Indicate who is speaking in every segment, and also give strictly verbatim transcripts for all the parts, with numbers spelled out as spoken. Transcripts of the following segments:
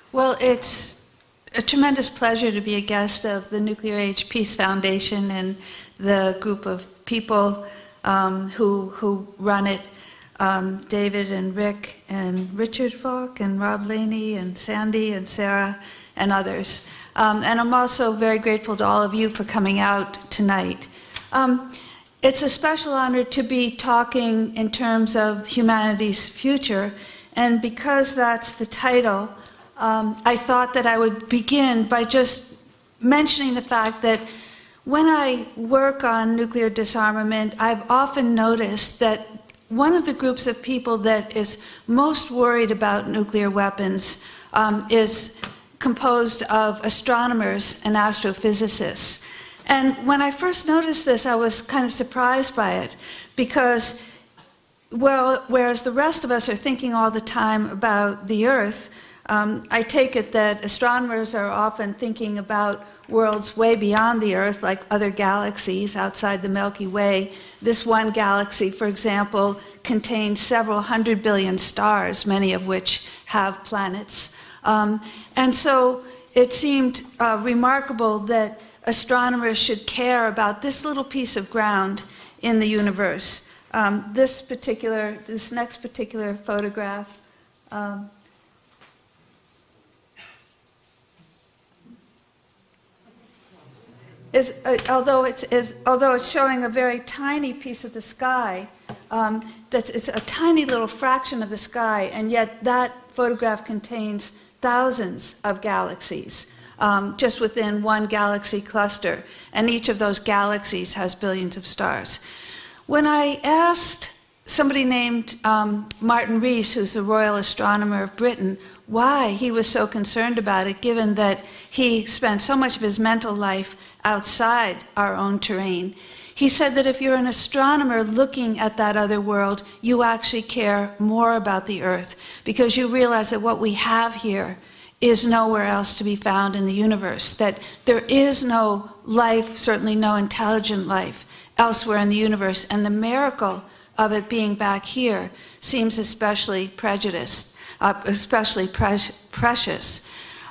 Speaker 1: Well, it's a tremendous pleasure to be a guest of the Nuclear Age Peace Foundation and the group of people um, who, who run it. Um, David and Rick and Richard Falk and Rob Laney and Sandy and Sarah and others. Um, and I'm also very grateful to all of you for coming out tonight. Um, it's a special honor to be talking in terms of humanity's future, and because that's the title, um, I thought that I would begin by just mentioning the fact that when I work on nuclear disarmament, I've often noticed that one of the groups of people that is most worried about nuclear weapons um, is composed of astronomers and astrophysicists. And when I first noticed this, I was kind of surprised by it, because well, whereas the rest of us are thinking all the time about the Earth, um, I take it that astronomers are often thinking about worlds way beyond the Earth, like other galaxies outside the Milky Way. This one galaxy, for example, contains several hundred billion stars, many of which have planets. Um, and so it seemed uh, remarkable that astronomers should care about this little piece of ground in the universe. Um, this particular, this next particular photograph um, is, uh, although it's, is, although it's showing a very tiny piece of the sky, um, that's, it's a tiny little fraction of the sky, and yet that photograph contains thousands of galaxies, um, just within one galaxy cluster, and each of those galaxies has billions of stars. When I asked somebody named um, Martin Rees, who's the Royal Astronomer of Britain, why he was so concerned about it, given that he spent so much of his mental life outside our own terrain, he said that if you're an astronomer looking at that other world, you actually care more about the Earth, because you realize that what we have here is nowhere else to be found in the universe, that there is no life, certainly no intelligent life, elsewhere in the universe, and the miracle of it being back here seems especially prejudiced, uh, especially pre precious.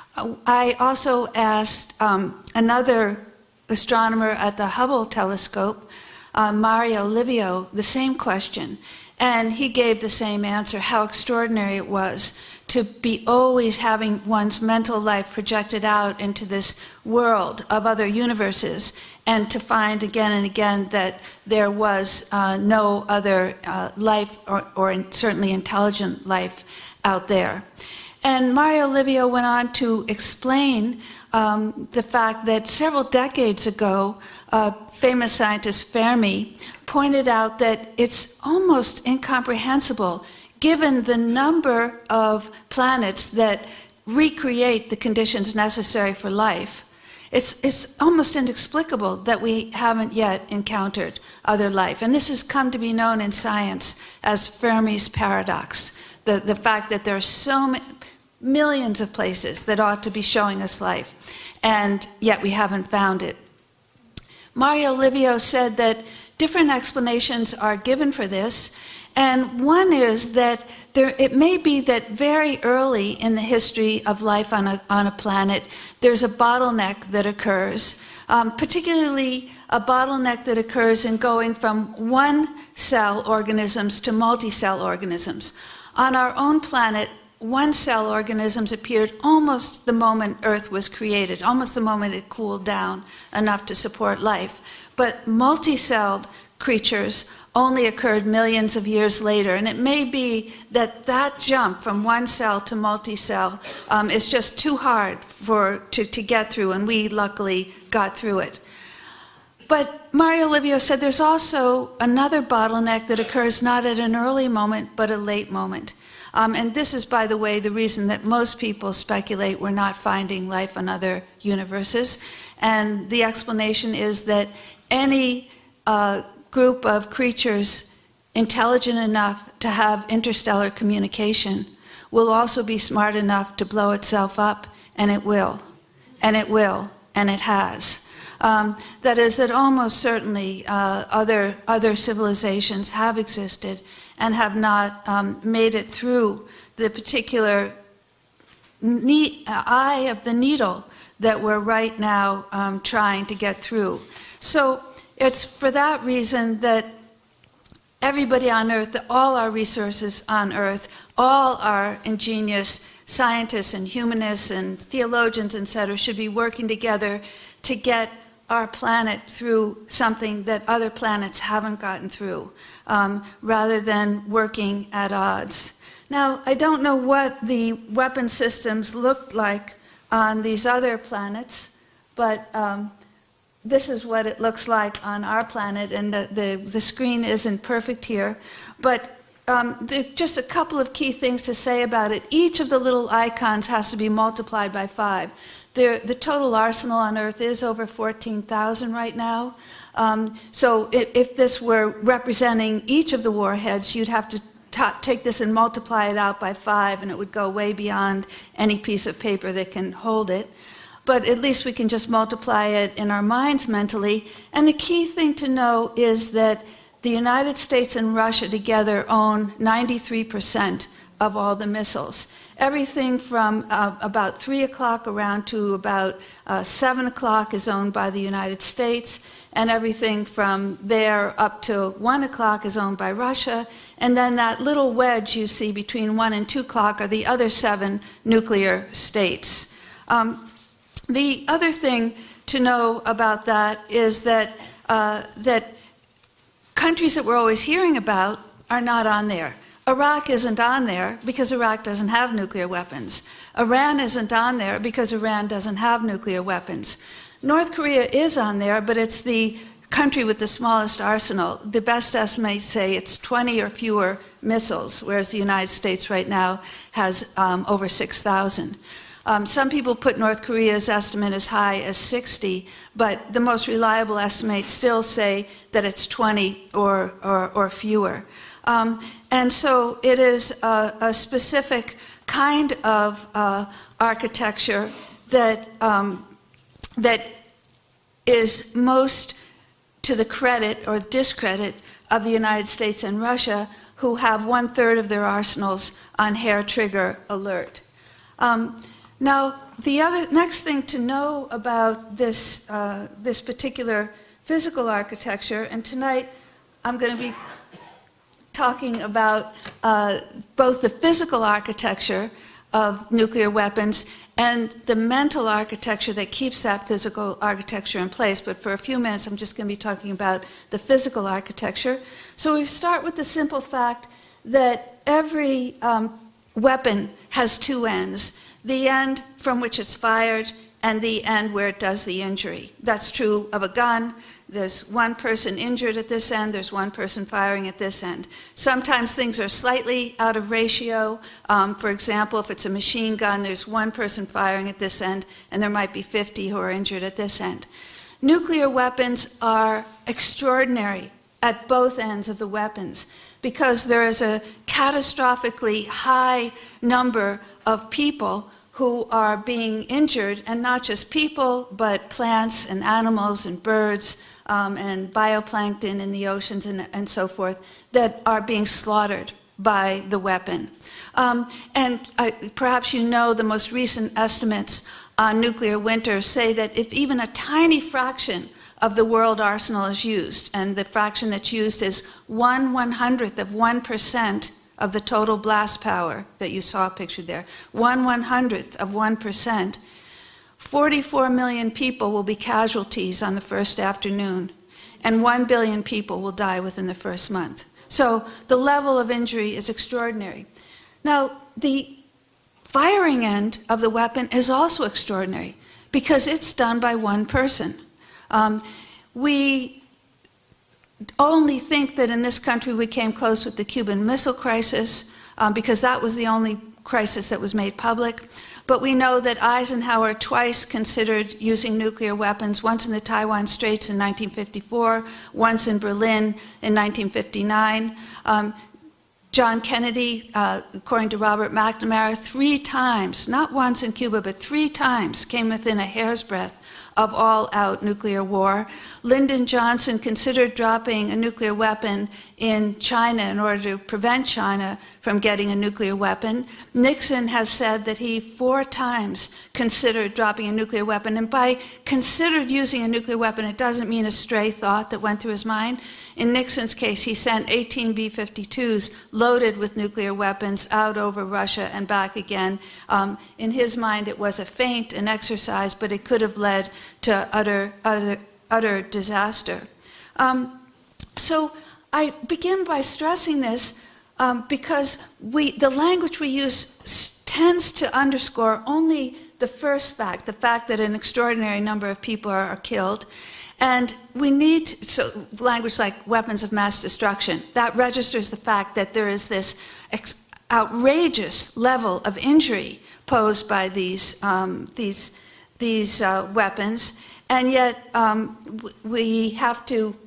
Speaker 1: I also asked um, another astronomer at the Hubble telescope, uh, Mario Livio, the same question, and he gave the same answer, how extraordinary it was to be always having one's mental life projected out into this world of other universes, and to find again and again that there was uh, no other uh, life, or, or certainly intelligent life out there. And Mario Livio went on to explain um, the fact that several decades ago, uh, famous scientist Fermi pointed out that it's almost incomprehensible, given the number of planets that recreate the conditions necessary for life. It's, it's almost inexplicable that we haven't yet encountered other life. And this has come to be known in science as Fermi's paradox, the, the fact that there are so many, millions of places that ought to be showing us life, and yet we haven't found it. Mario Livio said that different explanations are given for this, and one is that there, it may be that very early in the history of life on a, on a planet, there's a bottleneck that occurs, um, particularly a bottleneck that occurs in going from one-cell organisms to multi-cell organisms. On our own planet, one-cell organisms appeared almost the moment Earth was created, almost the moment it cooled down enough to support life. But multi-celled creatures only occurred millions of years later, and it may be that that jump from one cell to multi-cell um, is just too hard for, to, to get through, and we luckily got through it. But Mario Livio said there's also another bottleneck that occurs not at an early moment, but a late moment. Um, and this is, by the way, the reason that most people speculate we're not finding life on other universes. And the explanation is that any uh, group of creatures intelligent enough to have interstellar communication will also be smart enough to blow itself up, and it will, and it will, and it has. Um, that is, that almost certainly uh, other, other civilizations have existed and have not um, made it through the particular ne eye of the needle that we're right now um, trying to get through. So it's for that reason that everybody on Earth, all our resources on Earth, all our ingenious scientists and humanists and theologians, et cetera, should be working together to get our planet through something that other planets haven't gotten through, um, rather than working at odds. Now, I don't know what the weapon systems looked like on these other planets, but um, this is what it looks like on our planet, and the, the, the screen isn't perfect here. But um, there are just a couple of key things to say about it. Each of the little icons has to be multiplied by five. The, the total arsenal on Earth is over fourteen thousand right now. Um, so if, if this were representing each of the warheads, you'd have to take this and multiply it out by five, and it would go way beyond any piece of paper that can hold it. But at least we can just multiply it in our minds mentally. And the key thing to know is that the United States and Russia together own ninety-three percent of all the missiles. Everything from uh, about three o'clock around to about uh, seven o'clock is owned by the United States, and everything from there up to one o'clock is owned by Russia. And then that little wedge you see between one and two o'clock are the other seven nuclear states. Um, the other thing to know about that is that, uh, that countries that we're always hearing about are not on there. Iraq isn't on there because Iraq doesn't have nuclear weapons. Iran isn't on there because Iran doesn't have nuclear weapons. North Korea is on there, but it's the country with the smallest arsenal. The best estimates say it's twenty or fewer missiles, whereas the United States right now has um, over six thousand. Um, some people put North Korea's estimate as high as sixty, but the most reliable estimates still say that it's twenty or, or, or fewer. Um, and so it is a, a specific kind of uh, architecture that, um, that is most to the credit or discredit of the United States and Russia, who have one-third of their arsenals on hair-trigger alert. Um, now, the other next thing to know about this, uh, this particular physical architecture, and tonight I'm going to be talking about uh, both the physical architecture of nuclear weapons and the mental architecture that keeps that physical architecture in place. But for a few minutes, I'm just going to be talking about the physical architecture. So we start with the simple fact that every um, weapon has two ends: the end from which it's fired and the end where it does the injury. That's true of a gun. There's one person injured at this end, there's one person firing at this end. Sometimes things are slightly out of ratio. Um, for example, if it's a machine gun, there's one person firing at this end, and there might be fifty who are injured at this end. Nuclear weapons are extraordinary at both ends of the weapons because there is a catastrophically high number of people who are being injured, and not just people, but plants and animals and birds um, and bioplankton in the oceans and, and so forth, that are being slaughtered by the weapon. Um, and I, perhaps you know the most recent estimates on nuclear winter say that if even a tiny fraction of the world arsenal is used, and the fraction that's used is one one-hundredth of one percent of the total blast power that you saw pictured there, one one-hundredth of one percent, forty-four million people will be casualties on the first afternoon, and one billion people will die within the first month. So the level of injury is extraordinary. Now, the firing end of the weapon is also extraordinary because it's done by one person. Um, we only think that in this country we came close with the Cuban Missile Crisis um, because that was the only crisis that was made public. But we know that Eisenhower twice considered using nuclear weapons, once in the Taiwan Straits in nineteen fifty-four, once in Berlin in nineteen fifty-nine. Um, John Kennedy, uh, according to Robert McNamara, three times, not once in Cuba, but three times, came within a hair's breadth of all-out nuclear war. Lyndon Johnson considered dropping a nuclear weapon in China in order to prevent China from getting a nuclear weapon. Nixon has said that he four times considered dropping a nuclear weapon, and by considered using a nuclear weapon, it doesn't mean a stray thought that went through his mind. In Nixon's case, he sent eighteen B fifty-twos loaded with nuclear weapons out over Russia and back again. Um, in his mind, it was a feint, an exercise, but it could have led to utter, utter, utter disaster. Um, so I begin by stressing this um, because we, the language we use tends to underscore only the first fact, the fact that an extraordinary number of people are, are killed. And we need, so language like weapons of mass destruction, that registers the fact that there is this ex outrageous level of injury posed by these, um, these, these uh, weapons. And yet um, we have to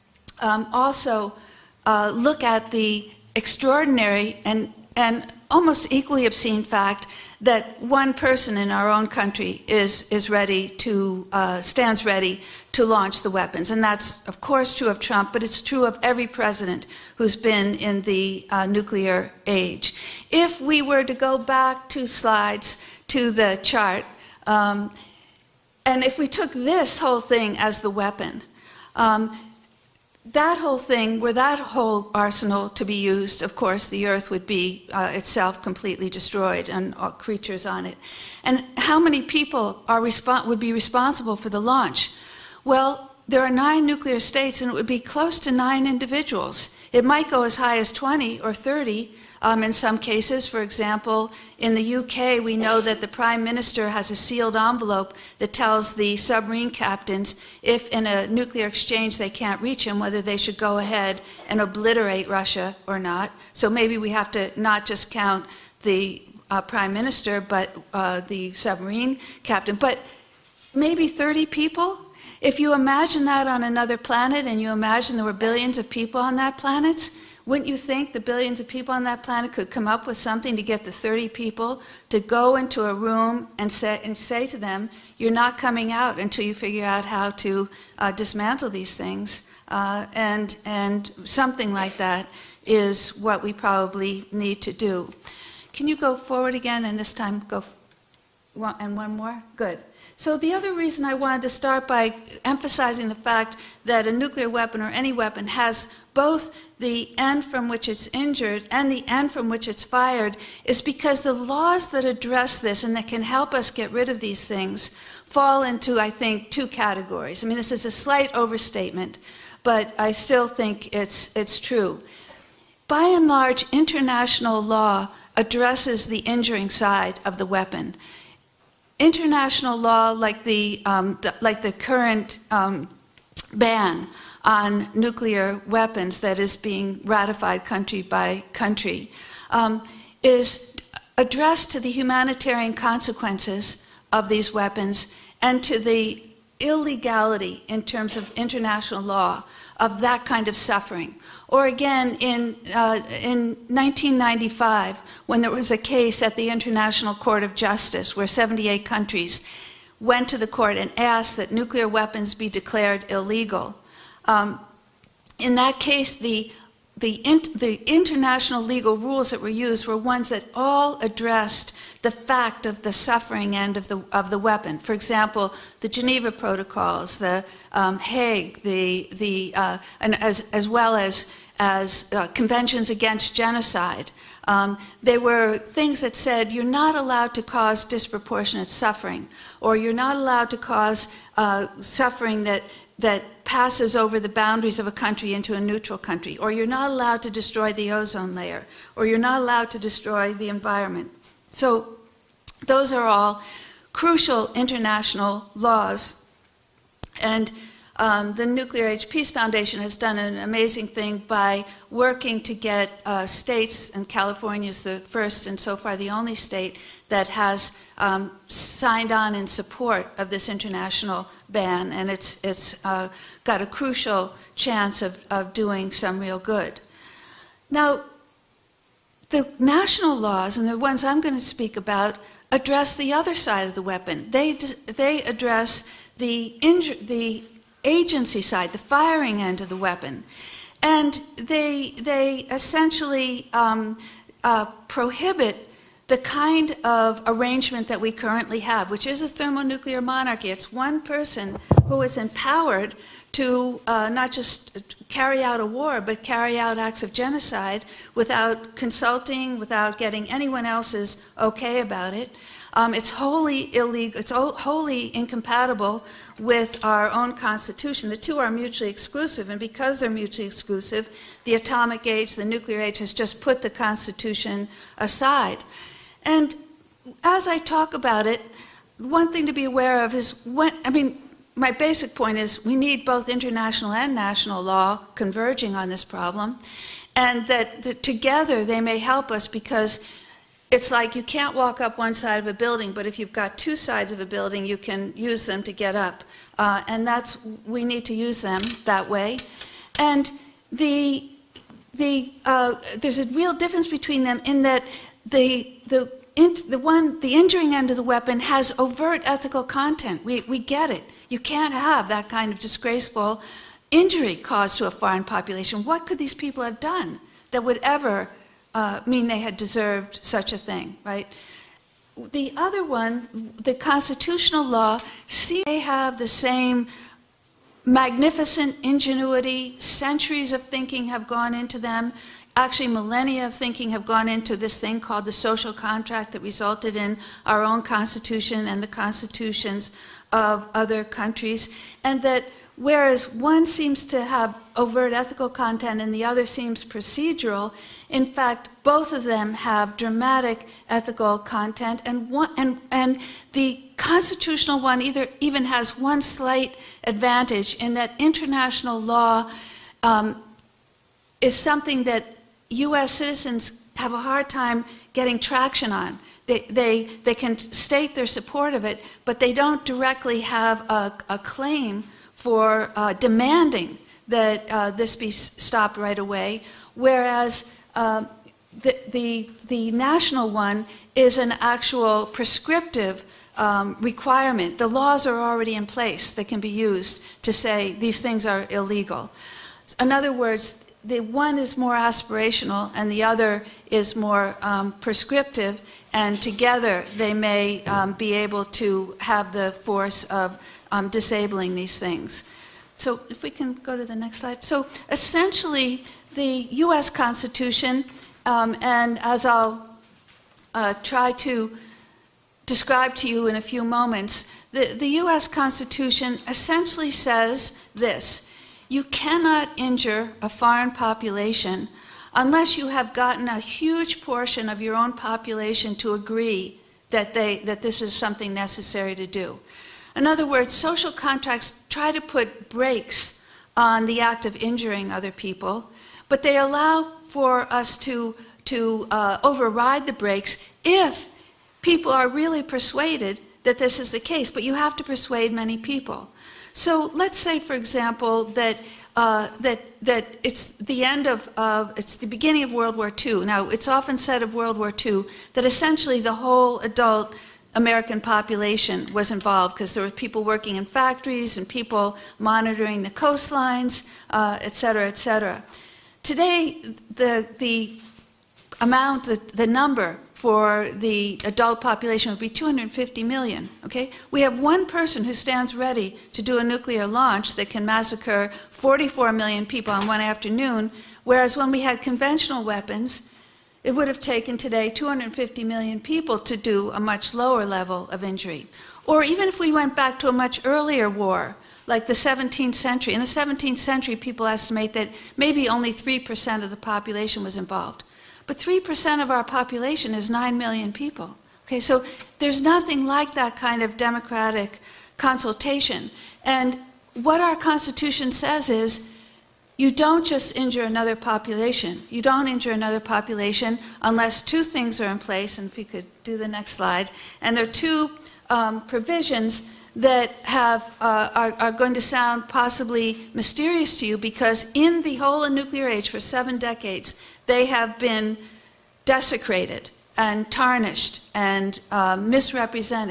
Speaker 1: um, also uh, look at the extraordinary and, and almost equally obscene fact that one person in our own country is, is ready to, uh, stands ready to launch the weapons. And that's, of course, true of Trump, but it's true of every president who's been in the uh, nuclear age. If we were to go back two slides to the chart, um, and if we took this whole thing as the weapon, um, that whole thing, were that whole arsenal to be used, of course, the Earth would be uh, itself completely destroyed and all creatures on it. And how many people are would be responsible for the launch? Well, there are nine nuclear states, and it would be close to nine individuals. It might go as high as twenty or thirty um, in some cases. For example, in the U K, we know that the Prime Minister has a sealed envelope that tells the submarine captains if in a nuclear exchange they can't reach him, whether they should go ahead and obliterate Russia or not. So maybe we have to not just count the uh, Prime Minister, but uh, the submarine captain. But maybe thirty people? If you imagine that on another planet and you imagine there were billions of people on that planet, wouldn't you think the billions of people on that planet could come up with something to get the thirty people to go into a room and say, and say to them, you're not coming out until you figure out how to uh, dismantle these things? Uh, and, and something like that is what we probably need to do. Can you go forward again, and this time go, one, and one more? Good. So the other reason I wanted to start by emphasizing the fact that a nuclear weapon or any weapon has both the end from which it's injured and the end from which it's fired is because the laws that address this and that can help us get rid of these things fall into, I think, two categories. I mean, this is a slight overstatement, but I still think it's, it's true. By and large, international law addresses the injuring side of the weapon. International law, like the, um, the, like the current um, ban on nuclear weapons that is being ratified country by country, um, is addressed to the humanitarian consequences of these weapons and to the illegality in terms of international law of that kind of suffering. Or again, in, uh, in nineteen ninety-five, when there was a case at the International Court of Justice where seventy-eight countries went to the court and asked that nuclear weapons be declared illegal. Um, in that case, the, the, in, the international legal rules that were used were ones that all addressed the fact of the suffering end of the, of the weapon. For example, the Geneva Protocols, the um, Hague, the, the, uh, and as, as well as, as uh, conventions against genocide. Um, they were things that said you're not allowed to cause disproportionate suffering, or you're not allowed to cause uh, suffering that, that passes over the boundaries of a country into a neutral country, or you're not allowed to destroy the ozone layer, or you're not allowed to destroy the environment. So those are all crucial international laws. And um, the Nuclear Age Peace Foundation has done an amazing thing by working to get uh, states, and California is the first and so far the only state that has um, signed on in support of this international ban, and it's, it's uh, got a crucial chance of, of doing some real good. Now, the national laws, and the ones I'm going to speak about, address the other side of the weapon. They, they address the, the agency side, the firing end of the weapon. And they, they essentially um, uh, prohibit the kind of arrangement that we currently have, which is a thermonuclear monarchy. It's one person who is empowered to uh, not just carry out a war, but carry out acts of genocide without consulting, without getting anyone else's okay about it. Um, it's wholly illegal, it's wholly incompatible with our own Constitution. The two are mutually exclusive, and because they're mutually exclusive, the atomic age, the nuclear age, has just put the Constitution aside. And as I talk about it, one thing to be aware of is when, I mean, my basic point is we need both international and national law converging on this problem, and that, that together they may help us, because it's like you can't walk up one side of a building, but if you've got two sides of a building, you can use them to get up. Uh, and that's, we need to use them that way. And the, the, uh, there's a real difference between them in that the, the, in, the, one, the injuring end of the weapon has overt ethical content. We, we get it. You can't have that kind of disgraceful injury caused to a foreign population. What could these people have done that would ever uh, mean they had deserved such a thing, right? The other one, the constitutional law, see they have the same magnificent ingenuity. Centuries of thinking have gone into them. Actually, millennia of thinking have gone into this thing called the social contract that resulted in our own constitution and the constitutions of other countries. And that whereas one seems to have overt ethical content and the other seems procedural, in fact, both of them have dramatic ethical content. And, one, and, and the constitutional one either even has one slight advantage in that international law um, is something that U S citizens have a hard time getting traction on. They, they, they can state their support of it, but they don't directly have a, a claim for uh, demanding that uh, this be stopped right away, whereas uh, the, the, the national one is an actual prescriptive um, requirement. The laws are already in place that can be used to say these things are illegal. In other words, the one is more aspirational and the other is more um, prescriptive, and together they may um, be able to have the force of um, disabling these things. So if we can go to the next slide. So essentially the U S Constitution, um, and as I'll uh, try to describe to you in a few moments, the, the U S Constitution essentially says this: you cannot injure a foreign population unless you have gotten a huge portion of your own population to agree that, they, that this is something necessary to do. In other words, social contracts try to put brakes on the act of injuring other people, but they allow for us to, to uh, override the brakes if people are really persuaded that this is the case, but you have to persuade many people. So let's say, for example, that, uh, that, that it's the end of, uh, it's the beginning of World War Two. Now, it's often said of World War Two that essentially the whole adult American population was involved, because there were people working in factories and people monitoring the coastlines, uh, et cetera, et cetera. Today, the, the amount, the, the number for the adult population would be two hundred fifty million, okay? We have one person who stands ready to do a nuclear launch that can massacre forty-four million people in one afternoon, whereas when we had conventional weapons, it would have taken today two hundred fifty million people to do a much lower level of injury. Or even if we went back to a much earlier war, like the seventeenth century. In the seventeenth century, people estimate that maybe only three percent of the population was involved. But three percent of our population is nine million people. Okay, so there's nothing like that kind of democratic consultation. And what our Constitution says is, you don't just injure another population. You don't injure another population unless two things are in place, and if you could do the next slide. And there are two um, provisions that have, uh, are, are going to sound possibly mysterious to you, because in the whole of nuclear age for seven decades, they have been desecrated and tarnished and uh, misrepresented.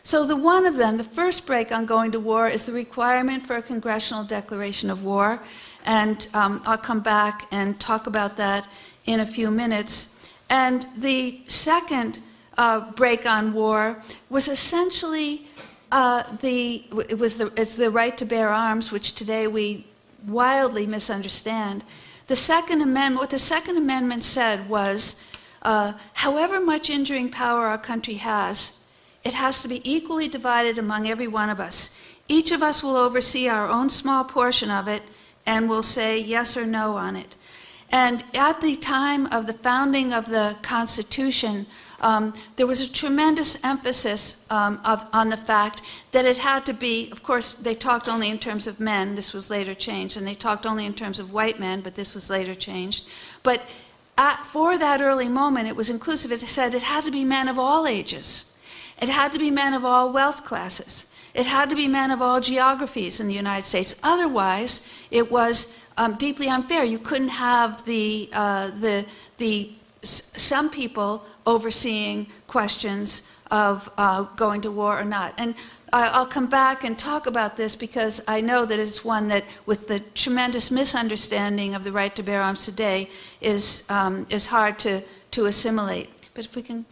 Speaker 1: So the one of them, the first break on going to war, is the requirement for a congressional declaration of war. And um, I'll come back and talk about that in a few minutes. And the second uh, break on war was essentially uh, the, it was the, it's the right to bear arms, which today we wildly misunderstand. The Second Amendment, what the Second Amendment said was, uh, however much injuring power our country has, it has to be equally divided among every one of us. Each of us will oversee our own small portion of it and will say yes or no on it. And at the time of the founding of the Constitution, um, there was a tremendous emphasis um, of, on the fact that it had to be, of course, they talked only in terms of men, this was later changed, and they talked only in terms of white men, but this was later changed. But at, for that early moment, it was inclusive. It said it had to be men of all ages. It had to be men of all wealth classes. It had to be men of all geographies in the United States. Otherwise, it was um, deeply unfair. You couldn't have the, uh, the, the, s some people overseeing questions of uh, going to war or not. And I, I'll come back and talk about this because I know that it's one that, with the tremendous misunderstanding of the right to bear arms today, is, um, is hard to, to assimilate. But if we can...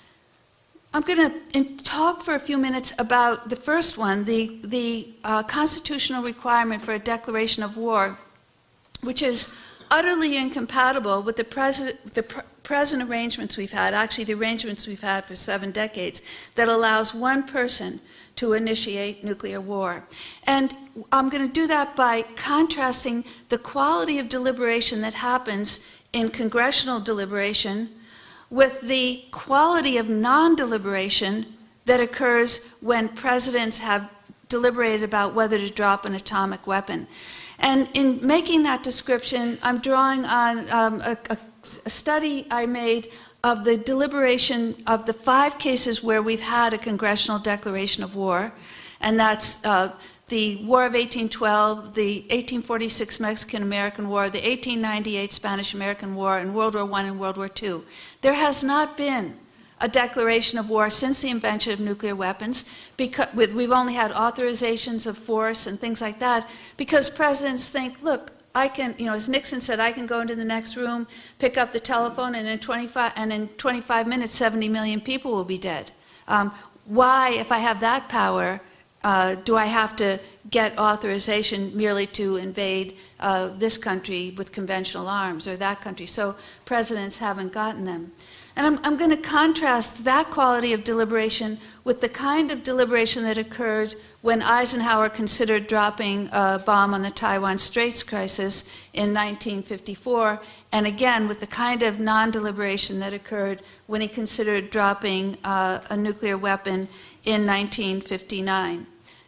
Speaker 1: I'm going to talk for a few minutes about the first one, the, the uh, constitutional requirement for a declaration of war, which is utterly incompatible with the, pres the pr present arrangements we've had, actually the arrangements we've had for seven decades, that allows one person to initiate nuclear war. And I'm going to do that by contrasting the quality of deliberation that happens in congressional deliberation with the quality of non-deliberation that occurs when presidents have deliberated about whether to drop an atomic weapon. And in making that description, I'm drawing on um, a, a, a study I made of the deliberation of the five cases where we've had a congressional declaration of war, and that's uh, the War of eighteen twelve, the eighteen forty-six Mexican-American War, the eighteen ninety-eight Spanish-American War, and World War One and World War Two. There has not been a declaration of war since the invention of nuclear weapons. Because with, we've only had authorizations of force and things like that because presidents think, look, I can, you know, as Nixon said, I can go into the next room, pick up the telephone, and in twenty-five, and in twenty-five minutes, seventy million people will be dead. Um, why, if I have that power, Uh, do I have to get authorization merely to invade uh, this country with conventional arms or that country? So presidents haven't gotten them. And I'm, I'm going to contrast that quality of deliberation with the kind of deliberation that occurred when Eisenhower considered dropping a bomb on the Taiwan Straits crisis in nineteen fifty-four, and again with the kind of non-deliberation that occurred when he considered dropping uh, a nuclear weapon in nineteen fifty-nine.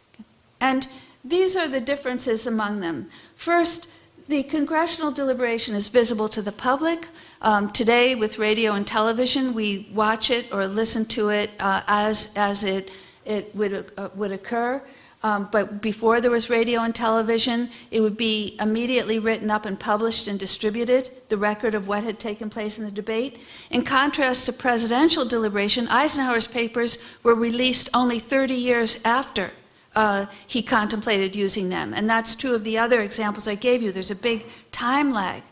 Speaker 1: And these are the differences among them. First, the congressional deliberation is visible to the public. Um, today, with radio and television, we watch it or listen to it uh, as, as it, it would, uh, would occur. Um, but before there was radio and television, it would be immediately written up and published and distributed, the record of what had taken place in the debate. In contrast to presidential deliberation, Eisenhower's papers were released only thirty years after uh, he contemplated using them. And that's true of the other examples I gave you. There's a big time lag.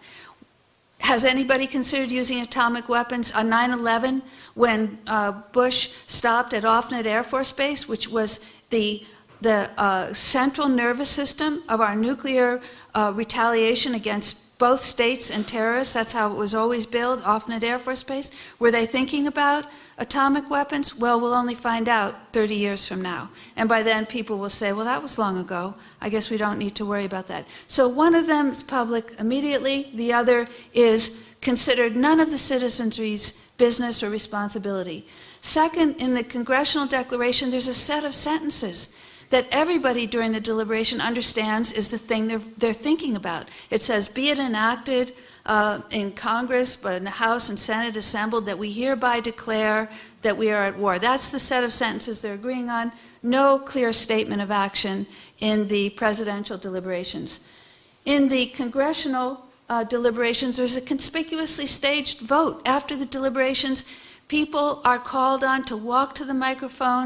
Speaker 1: Has anybody considered using atomic weapons on nine eleven when uh, Bush stopped at Offutt Air Force Base, which was the the uh, central nervous system of our nuclear uh, retaliation against both states and terrorists? That's how it was always built, Offutt Air Force Base. Were they thinking about atomic weapons? Well, we'll only find out thirty years from now. And by then people will say, well, that was long ago. I guess we don't need to worry about that. So one of them is public immediately. The other is considered none of the citizenry's business or responsibility. Second, in the Congressional Declaration, there's a set of sentences that everybody during the deliberation understands is the thing they're, they're thinking about. It says, be it enacted uh, in Congress, but in the House and Senate assembled, that we hereby declare that we are at war. That's the set of sentences they're agreeing on. No clear statement of action in the presidential deliberations. In the congressional uh, deliberations, there's a conspicuously staged vote. After the deliberations, people are called on to walk to the microphone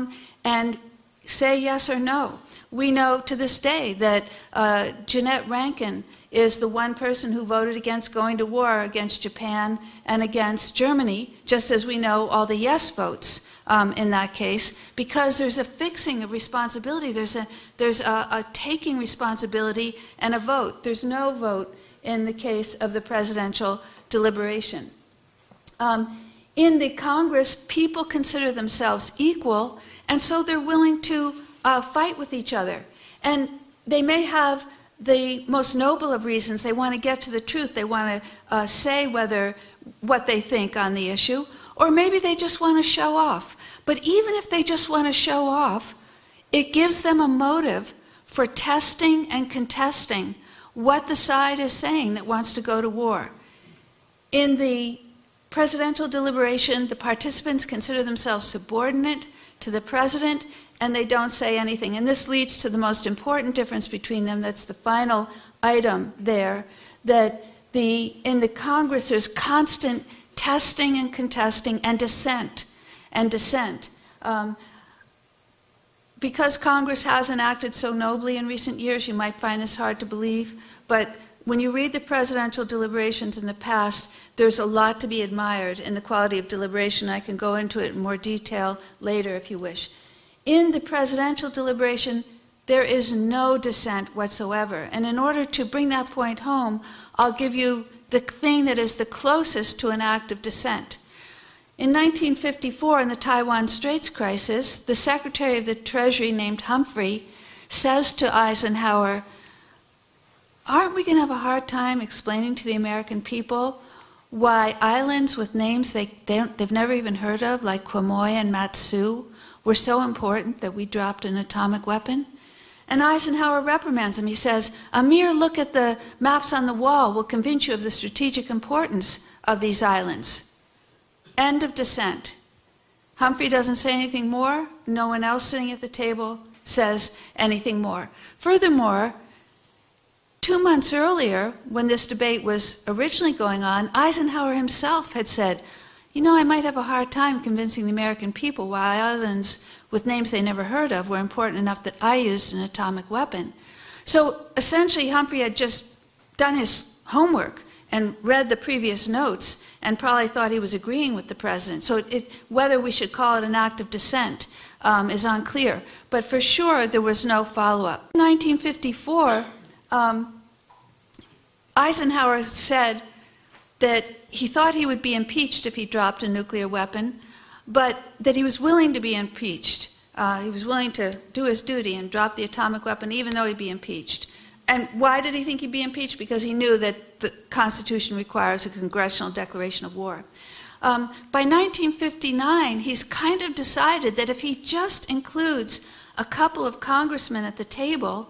Speaker 1: and say yes or no. We know to this day that uh, Jeannette Rankin is the one person who voted against going to war against Japan and against Germany, just as we know all the yes votes um, in that case, because there's a fixing of responsibility. There's a, there's a, a taking responsibility and a vote. There's no vote in the case of the presidential deliberation. Um, in the Congress, people consider themselves equal, and so they're willing to uh, fight with each other. And they may have the most noble of reasons. They want to get to the truth. They want to uh, say whether what they think on the issue, or maybe they just want to show off. But even if they just want to show off, it gives them a motive for testing and contesting what the side is saying that wants to go to war. In the presidential deliberation, the participants consider themselves subordinate to the president, and they don't say anything. And this leads to the most important difference between them. That's the final item there, that the, in the Congress there's constant testing and contesting and dissent and dissent. Um, because Congress hasn't acted so nobly in recent years, you might find this hard to believe, but when you read the presidential deliberations in the past, there's a lot to be admired in the quality of deliberation. I can go into it in more detail later if you wish. In the presidential deliberation, there is no dissent whatsoever. And in order to bring that point home, I'll give you the thing that is the closest to an act of dissent. In nineteen fifty-four, in the Taiwan Straits crisis, the Secretary of the Treasury named Humphrey says to Eisenhower, "Aren't we going to have a hard time explaining to the American people why islands with names they, they they've never even heard of, like Quemoy and Matsu, were so important that we dropped an atomic weapon?" And Eisenhower reprimands him. He says, "A mere look at the maps on the wall will convince you of the strategic importance of these islands." End of dissent. Humphrey doesn't say anything more. No one else sitting at the table says anything more. Furthermore, two months earlier, when this debate was originally going on, Eisenhower himself had said, "You know, I might have a hard time convincing the American people why islands with names they never heard of were important enough that I used an atomic weapon." So essentially, Humphrey had just done his homework and read the previous notes and probably thought he was agreeing with the president. So it, it, whether we should call it an act of dissent um, is unclear. But for sure, there was no follow-up. In nineteen fifty-four, um, Eisenhower said that he thought he would be impeached if he dropped a nuclear weapon, but that he was willing to be impeached. Uh, he was willing to do his duty and drop the atomic weapon even though he'd be impeached. And why did he think he'd be impeached? Because he knew that the Constitution requires a congressional declaration of war. Um, by nineteen fifty-nine, he's kind of decided that if he just includes a couple of congressmen at the table,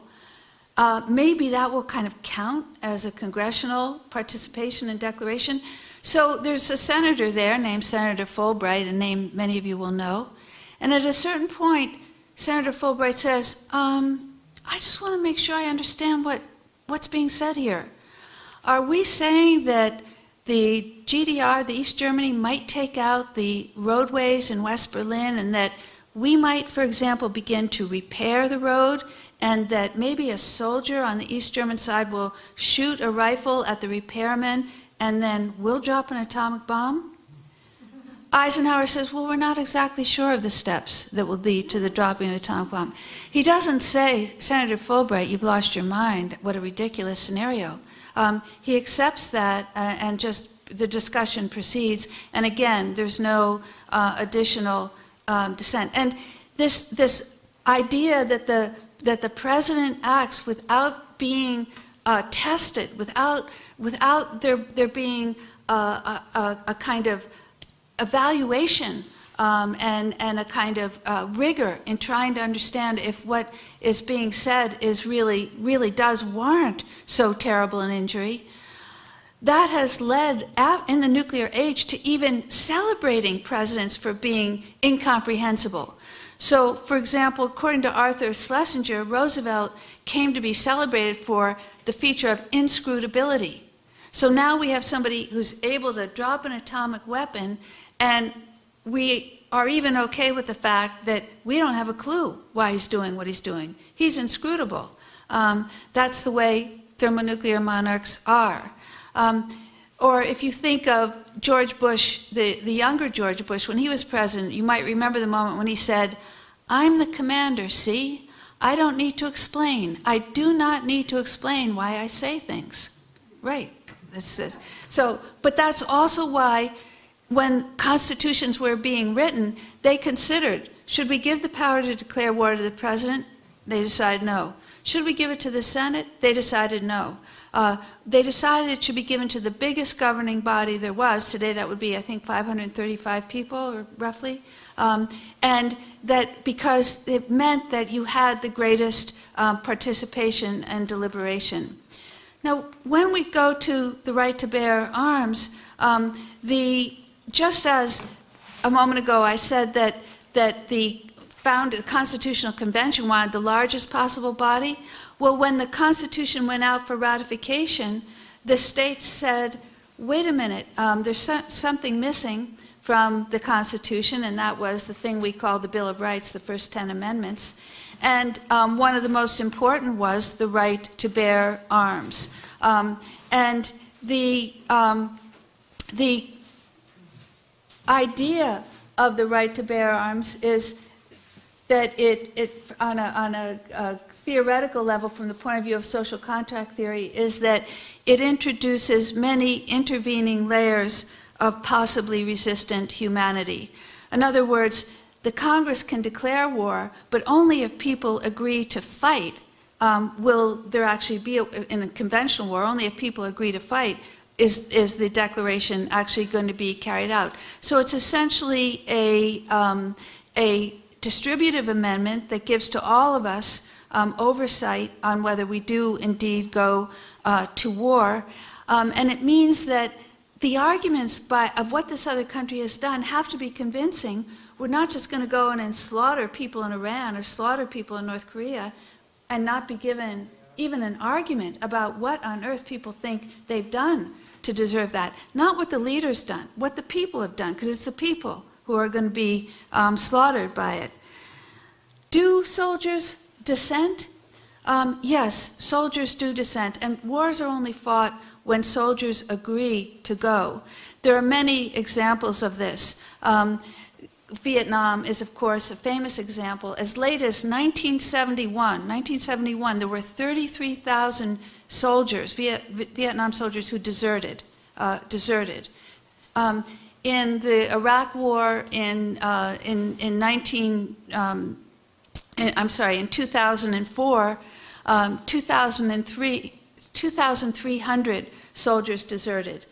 Speaker 1: uh, maybe that will kind of count as a congressional participation and declaration. So there's a senator there named Senator Fulbright, a name many of you will know. And at a certain point, Senator Fulbright says, um, I just want to make sure I understand what, what's being said here. Are we saying that the G D R, the East Germany, might take out the roadways in West Berlin, and that we might, for example, begin to repair the road, and that maybe a soldier on the East German side will shoot a rifle at the repairman, and then we'll drop an atomic bomb? Eisenhower says, well, we're not exactly sure of the steps that will lead to the dropping of the atomic bomb. He doesn't say, Senator Fulbright, you've lost your mind. What a ridiculous scenario. Um, he accepts that, uh, and just the discussion proceeds. And again, there's no uh, additional um, dissent. And this, this idea that the, that the president acts without being uh, tested, without, without there, there being uh, a, a, a kind of evaluation um, and, and a kind of uh, rigor in trying to understand if what is being said is really, really does warrant so terrible an injury. That has led out in the nuclear age to even celebrating presidents for being incomprehensible. So, for example, according to Arthur Schlesinger, Roosevelt came to be celebrated for the feature of inscrutability. So now we have somebody who's able to drop an atomic weapon, and we are even okay with the fact that we don't have a clue why he's doing what he's doing. He's inscrutable. Um, that's the way thermonuclear monarchs are. Um, or if you think of George Bush, the, the younger George Bush, when he was president, you might remember the moment when he said, "I'm the commander, see? I don't need to explain. I do not need to explain why I say things." Right. This is, so, but that's also why when constitutions were being written, they considered, should we give the power to declare war to the president? They decided no. Should we give it to the Senate? They decided no. Uh, they decided it should be given to the biggest governing body there was. Today that would be, I think, five hundred thirty-five people, or roughly. Um, and that because it meant that you had the greatest um, participation and deliberation. Now, when we go to the right to bear arms, um, the, just as a moment ago I said that, that the, found, the Constitutional Convention wanted the largest possible body, well, when the Constitution went out for ratification, the states said, wait a minute, um, there's so, something missing from the Constitution, and that was the thing we call the Bill of Rights, the first ten amendments. And um, one of the most important was the right to bear arms. Um, and the, um, the idea of the right to bear arms is that it, it on, a, on a, a theoretical level, from the point of view of social contract theory, is that it introduces many intervening layers of possibly resistant humanity. In other words, the Congress can declare war, but only if people agree to fight um, will there actually be, a, in a conventional war, only if people agree to fight is, is the declaration actually going to be carried out. So it's essentially a, um, a distributive amendment that gives to all of us um, oversight on whether we do indeed go uh, to war. Um, and it means that the arguments by, of what this other country has done have to be convincing. We're not just going to go in and slaughter people in Iran or slaughter people in North Korea and not be given even an argument about what on earth people think they've done to deserve that. Not what the leaders done, what the people have done, because it's the people who are going to be um, slaughtered by it. Do soldiers dissent? Um, yes, soldiers do dissent, and wars are only fought when soldiers agree to go. There are many examples of this. Um, Vietnam is, of course, a famous example. As late as nineteen seventy-one, nineteen seventy-one, there were thirty-three thousand soldiers, Viet, Vietnam soldiers, who deserted. Uh, deserted. Um, in the Iraq War in uh, in in nineteen, um, in, I'm sorry, in two thousand four, um, two thousand three, two thousand three hundred soldiers deserted.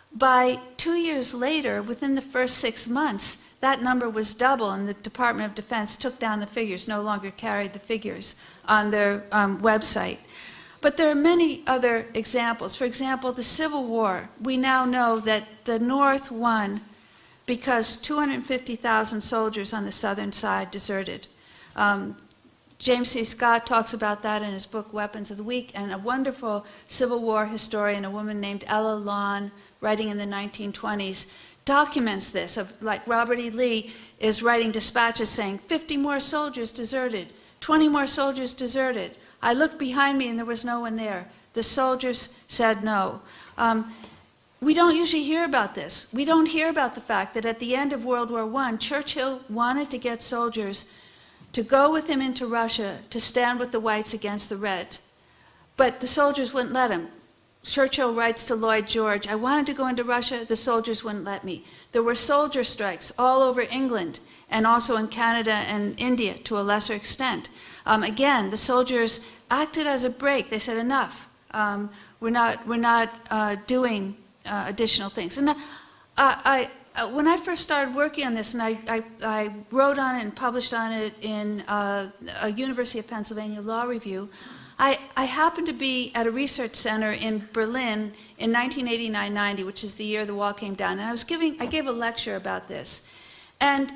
Speaker 1: By two years later, within the first six months, that number was double, and the Department of Defense took down the figures, no longer carried the figures on their um, website. But there are many other examples. For example, the Civil War. We now know that the North won because two hundred fifty thousand soldiers on the southern side deserted. Um, James C. Scott talks about that in his book, Weapons of the Weak, and a wonderful Civil War historian, a woman named Ella Lon, writing in the nineteen twenties, documents this, of like Robert E. Lee is writing dispatches saying fifty more soldiers deserted, twenty more soldiers deserted. I looked behind me and there was no one there. The soldiers said no. Um, we don't usually hear about this. We don't hear about the fact that at the end of World War One, Churchill wanted to get soldiers to go with him into Russia to stand with the whites against the reds. But the soldiers wouldn't let him. Churchill writes to Lloyd George, I wanted to go into Russia, the soldiers wouldn't let me. There were soldier strikes all over England and also in Canada and India to a lesser extent. Um, again, the soldiers acted as a break. They said, enough. Um, we're not, we're not uh, doing uh, additional things. And uh, I, uh, when I first started working on this, and I, I, I wrote on it and published on it in uh, a University of Pennsylvania Law Review, I, I happened to be at a research center in Berlin in nineteen eighty-nine ninety, which is the year the wall came down, and I was giving, I gave a lecture about this. And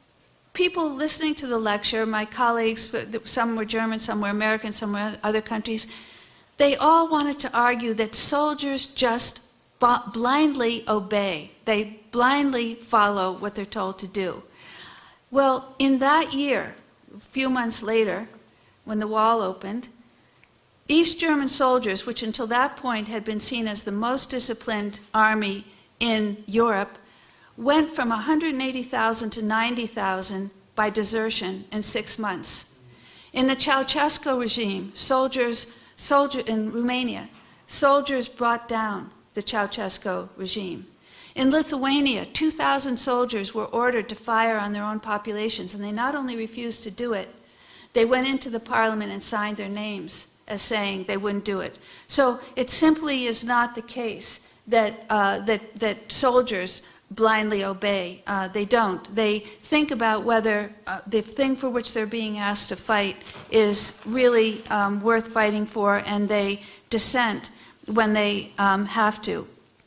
Speaker 1: people listening to the lecture, my colleagues, some were German, some were American, some were other countries, they all wanted to argue that soldiers just blindly obey. They blindly follow what they're told to do. Well, in that year, a few months later, when the wall opened, East German soldiers, which until that point had been seen as the most disciplined army in Europe, went from one hundred eighty thousand to ninety thousand by desertion in six months. In the Ceausescu regime, soldiers, soldier in Romania, soldiers brought down the Ceausescu regime. In Lithuania, two thousand soldiers were ordered to fire on their own populations, and they not only refused to do it, they went into the parliament and signed their names as saying they wouldn't do it. So it simply is not the case that, uh, that, that soldiers blindly obey. Uh, they don't. They think about whether uh, the thing for which they're being asked to fight is really um, worth fighting for, and they dissent when they um, have to.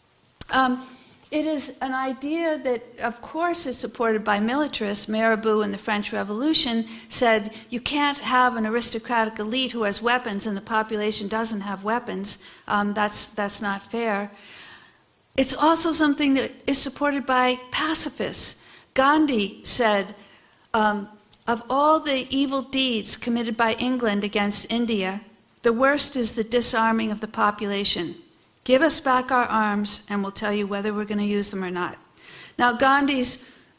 Speaker 1: Um, It is an idea that, of course, is supported by militarists. Mirabeau in the French Revolution said, you can't have an aristocratic elite who has weapons and the population doesn't have weapons. Um, that's, that's not fair. It's also something that is supported by pacifists. Gandhi said, um, of all the evil deeds committed by England against India, the worst is the disarming of the population. Give us back our arms, and we'll tell you whether we're going to use them or not. Now, Gandhi's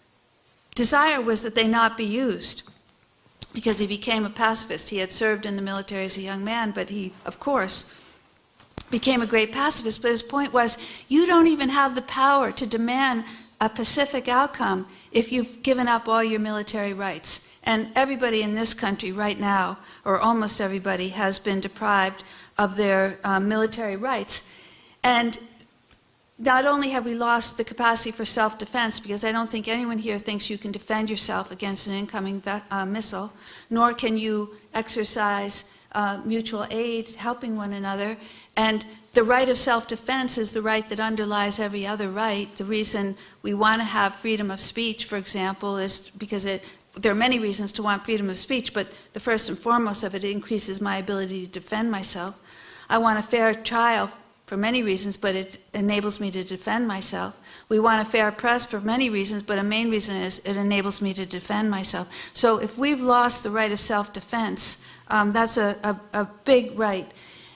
Speaker 1: desire was that they not be used, because he became a pacifist. He had served in the military as a young man, but he, of course, became a great pacifist. But his point was, you don't even have the power to demand a pacific outcome if you've given up all your military rights. And everybody in this country right now, or almost everybody, has been deprived of their um, military rights. And not only have we lost the capacity for self-defense, because I don't think anyone here thinks you can defend yourself against an incoming uh, missile, nor can you exercise uh, mutual aid, helping one another. And the right of self-defense is the right that underlies every other right. The reason we want to have freedom of speech, for example, is because it, there are many reasons to want freedom of speech, but the first and foremost of it increases my ability to defend myself. I want a fair trial for many reasons, but it enables me to defend myself. We want a fair press for many reasons, but a main reason is it enables me to defend myself. So if we've lost the right of self-defense, um, that's a, a, a big right.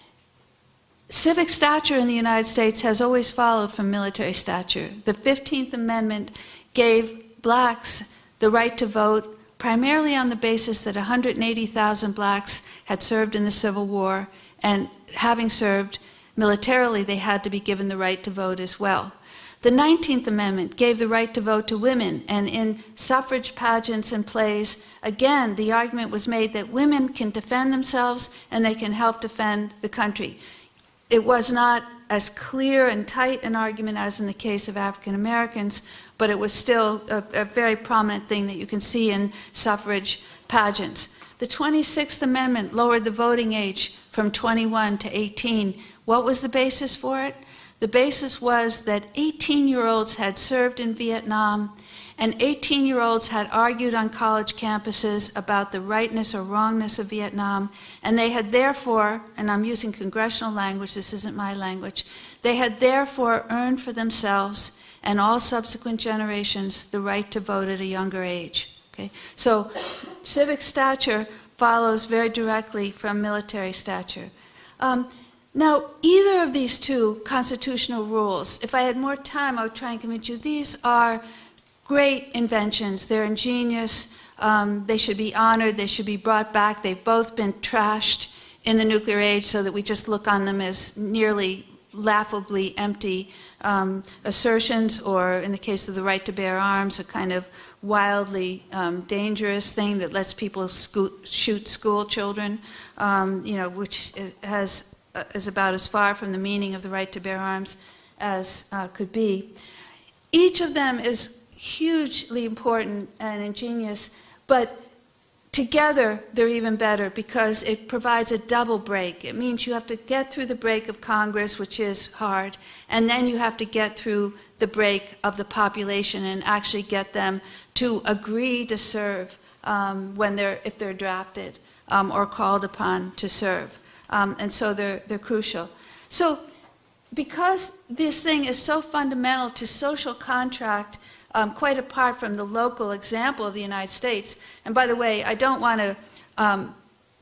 Speaker 1: Civic stature in the United States has always followed from military stature. The fifteenth Amendment gave blacks the right to vote primarily on the basis that one hundred eighty thousand blacks had served in the Civil War, and having served militarily, they had to be given the right to vote as well. The nineteenth Amendment gave the right to vote to women, and in suffrage pageants and plays, again, the argument was made that women can defend themselves and they can help defend the country. It was not as clear and tight an argument as in the case of African Americans, but it was still a, a very prominent thing that you can see in suffrage pageants. The twenty-sixth Amendment lowered the voting age from twenty-one to eighteen. What was the basis for it? The basis was that eighteen-year-olds had served in Vietnam, and eighteen-year-olds had argued on college campuses about the rightness or wrongness of Vietnam, and they had therefore, and I'm using congressional language, this isn't my language, they had therefore earned for themselves and all subsequent generations the right to vote at a younger age. Okay? So civic stature follows very directly from military stature. Um, Now, either of these two constitutional rules, if I had more time, I would try and convince you, these are great inventions. They're ingenious. Um, they should be honored. They should be brought back. They've both been trashed in the nuclear age so that we just look on them as nearly laughably empty um, assertions, or in the case of the right to bear arms, a kind of wildly um, dangerous thing that lets people sco- shoot school children, um, you know, which has is about as far from the meaning of the right to bear arms as uh, could be. Each of them is hugely important and ingenious, but together they're even better because it provides a double break. It means you have to get through the break of Congress, which is hard, and then you have to get through the break of the population and actually get them to agree to serve um, when they're, if they're drafted um, or called upon to serve. Um, and so they're, they're crucial. So because this thing is so fundamental to social contract, um, quite apart from the local example of the United States. And by the way, I don't want to um,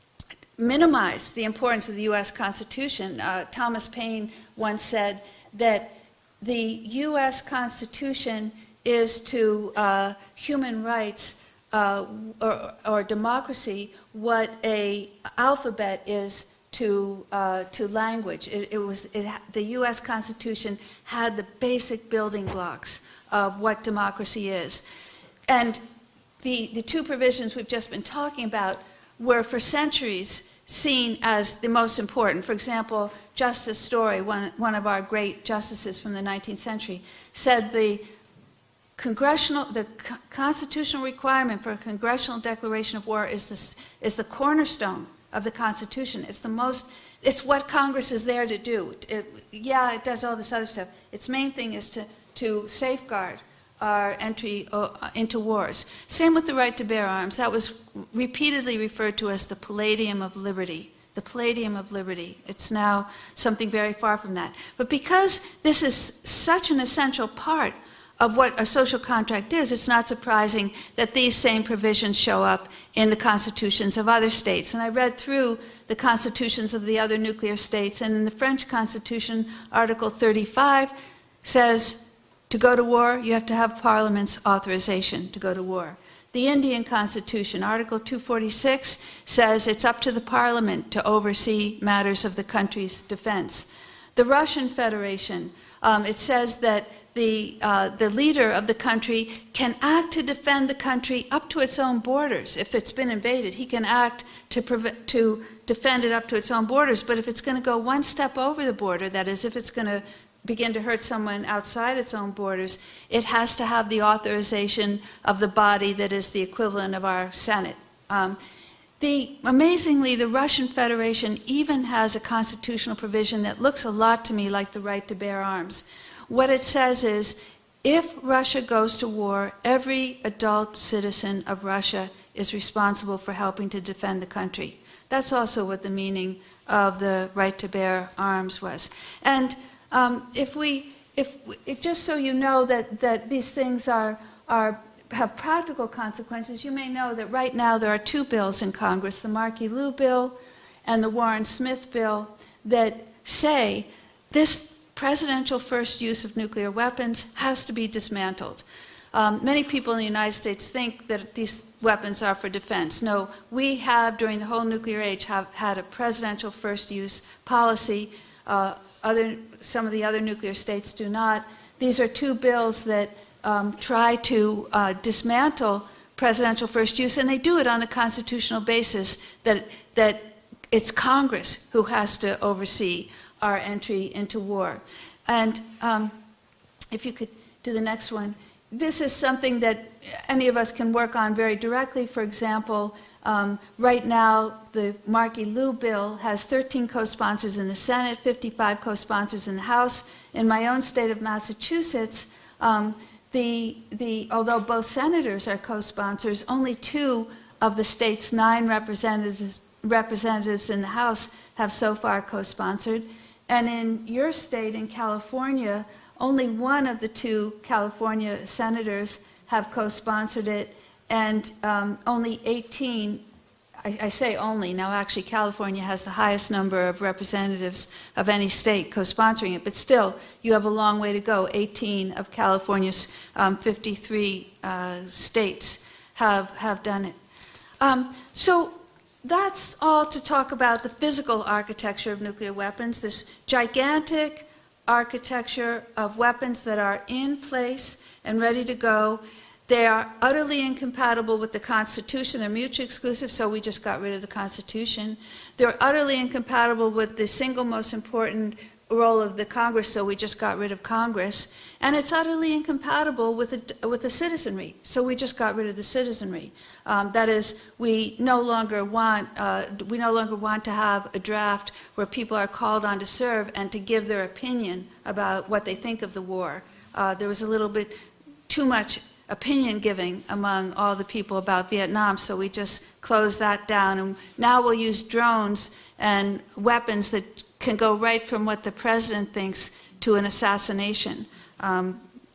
Speaker 1: minimize the importance of the U S Constitution. Uh, Thomas Paine once said that the U S Constitution is to uh, human rights uh, or, or democracy what a alphabet is to uh, to language. It, it was it, the U S Constitution had the basic building blocks of what democracy is, and the the two provisions we've just been talking about were for centuries seen as the most important. For example, Justice Story, one one of our great justices from the nineteenth century, said the congressional the co constitutional requirement for a congressional declaration of war is this is the cornerstone of the Constitution. It's the most, it's what Congress is there to do. It, yeah, it does all this other stuff. Its main thing is to, to safeguard our entry uh, into wars. Same with the right to bear arms. That was repeatedly referred to as the Palladium of Liberty. The Palladium of Liberty. It's now something very far from that. But because this is such an essential part of what a social contract is, it's not surprising that these same provisions show up in the constitutions of other states. And I read through the constitutions of the other nuclear states, and in the French Constitution, Article thirty-five says to go to war, you have to have Parliament's authorization to go to war. The Indian Constitution, Article two forty-six, says it's up to the Parliament to oversee matters of the country's defense. The Russian Federation, um, it says that The, uh, the leader of the country can act to defend the country up to its own borders. If it's been invaded, he can act to, to defend it up to its own borders. But if it's going to go one step over the border, that is, if it's going to begin to hurt someone outside its own borders, it has to have the authorization of the body that is the equivalent of our Senate. Um, the, amazingly, the Russian Federation even has a constitutional provision that looks a lot to me like the right to bear arms. What it says is, if Russia goes to war, every adult citizen of Russia is responsible for helping to defend the country. That's also what the meaning of the right to bear arms was. And um, if we, if, if just so you know that, that these things are, are, have practical consequences, you may know that right now there are two bills in Congress, the Markey-Liu bill and the Warren-Smith bill, that say this presidential first use of nuclear weapons has to be dismantled. Um, many people in the United States think that these weapons are for defense. No, we have, during the whole nuclear age, have had a presidential first use policy. Uh, other, some of the other nuclear states do not. These are two bills that um, try to uh, dismantle presidential first use, and they do it on the constitutional basis that, that it's Congress who has to oversee our entry into war. And um, if you could do the next one. This is something that any of us can work on very directly. For example, um, right now the Markey-Liu bill has thirteen co-sponsors in the Senate, fifty-five co-sponsors in the House. In my own state of Massachusetts, um, the, the, although both senators are co-sponsors, only two of the state's nine representatives, representatives in the House have so far co-sponsored. And in your state, in California, only one of the two California senators have co-sponsored it, and um, only eighteen, I, I say only, now actually California has the highest number of representatives of any state co-sponsoring it, but still, you have a long way to go. eighteen of California's um, fifty-three uh, states have, have done it. Um, so, that's all to talk about the physical architecture of nuclear weapons, this gigantic architecture of weapons that are in place and ready to go. They are utterly incompatible with the Constitution. They're mutually exclusive, so we just got rid of the Constitution. They're utterly incompatible with the single most important role of the Congress, so we just got rid of Congress. And it's utterly incompatible with the, with the citizenry, so we just got rid of the citizenry. Um, that is, we no longer want uh, we no longer want to have a draft where people are called on to serve and to give their opinion about what they think of the war. Uh, there was a little bit too much opinion giving among all the people about Vietnam, so we just closed that down. And now we'll use drones and weapons that can go right from what the president thinks to an assassination. Um,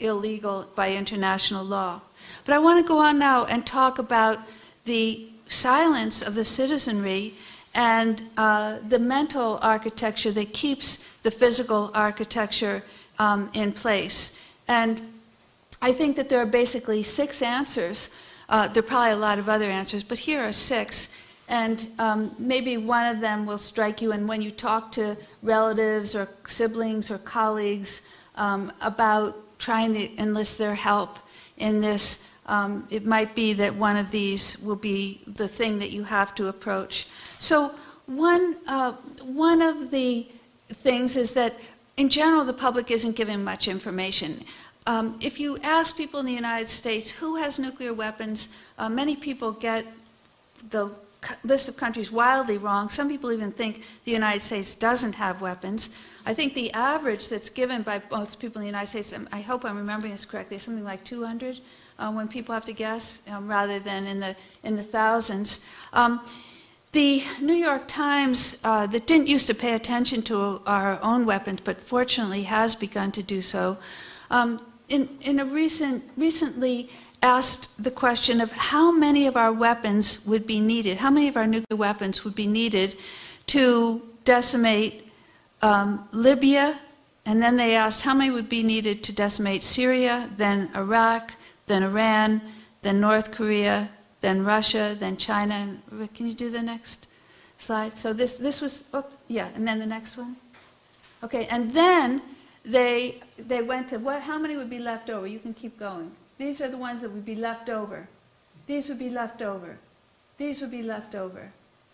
Speaker 1: illegal by international law. But I want to go on now and talk about the silence of the citizenry and uh, the mental architecture that keeps the physical architecture um, in place. And I think that there are basically six answers. Uh, there are probably a lot of other answers, but here are six. And um, maybe one of them will strike you, and when you talk to relatives or siblings or colleagues um, about trying to enlist their help in this, um, it might be that one of these will be the thing that you have to approach. So one, uh, one of the things is that, in general, the public isn't given much information. Um, if you ask people in the United States who has nuclear weapons, uh, many people get the list of countries wildly wrong. Some people even think the United States doesn't have weapons. I think the average that's given by most people in the United States, I hope I'm remembering this correctly, is something like two hundred uh, when people have to guess, um, rather than in the, in the thousands. Um, The New York Times, uh, that didn't used to pay attention to our own weapons, but fortunately has begun to do so, um, in, in a recent, recently asked the question of how many of our weapons would be needed, how many of our nuclear weapons would be needed to decimate um, Libya, and then they asked how many would be needed to decimate Syria, then Iraq, then Iran, then North Korea, then Russia, then China. And can you do the next slide? So this, this was, oh, yeah, and then the next one. Okay, and then they, they went to what, how many would be left over? You can keep going. These are the ones that would be left over. These would be left over. These would be left over.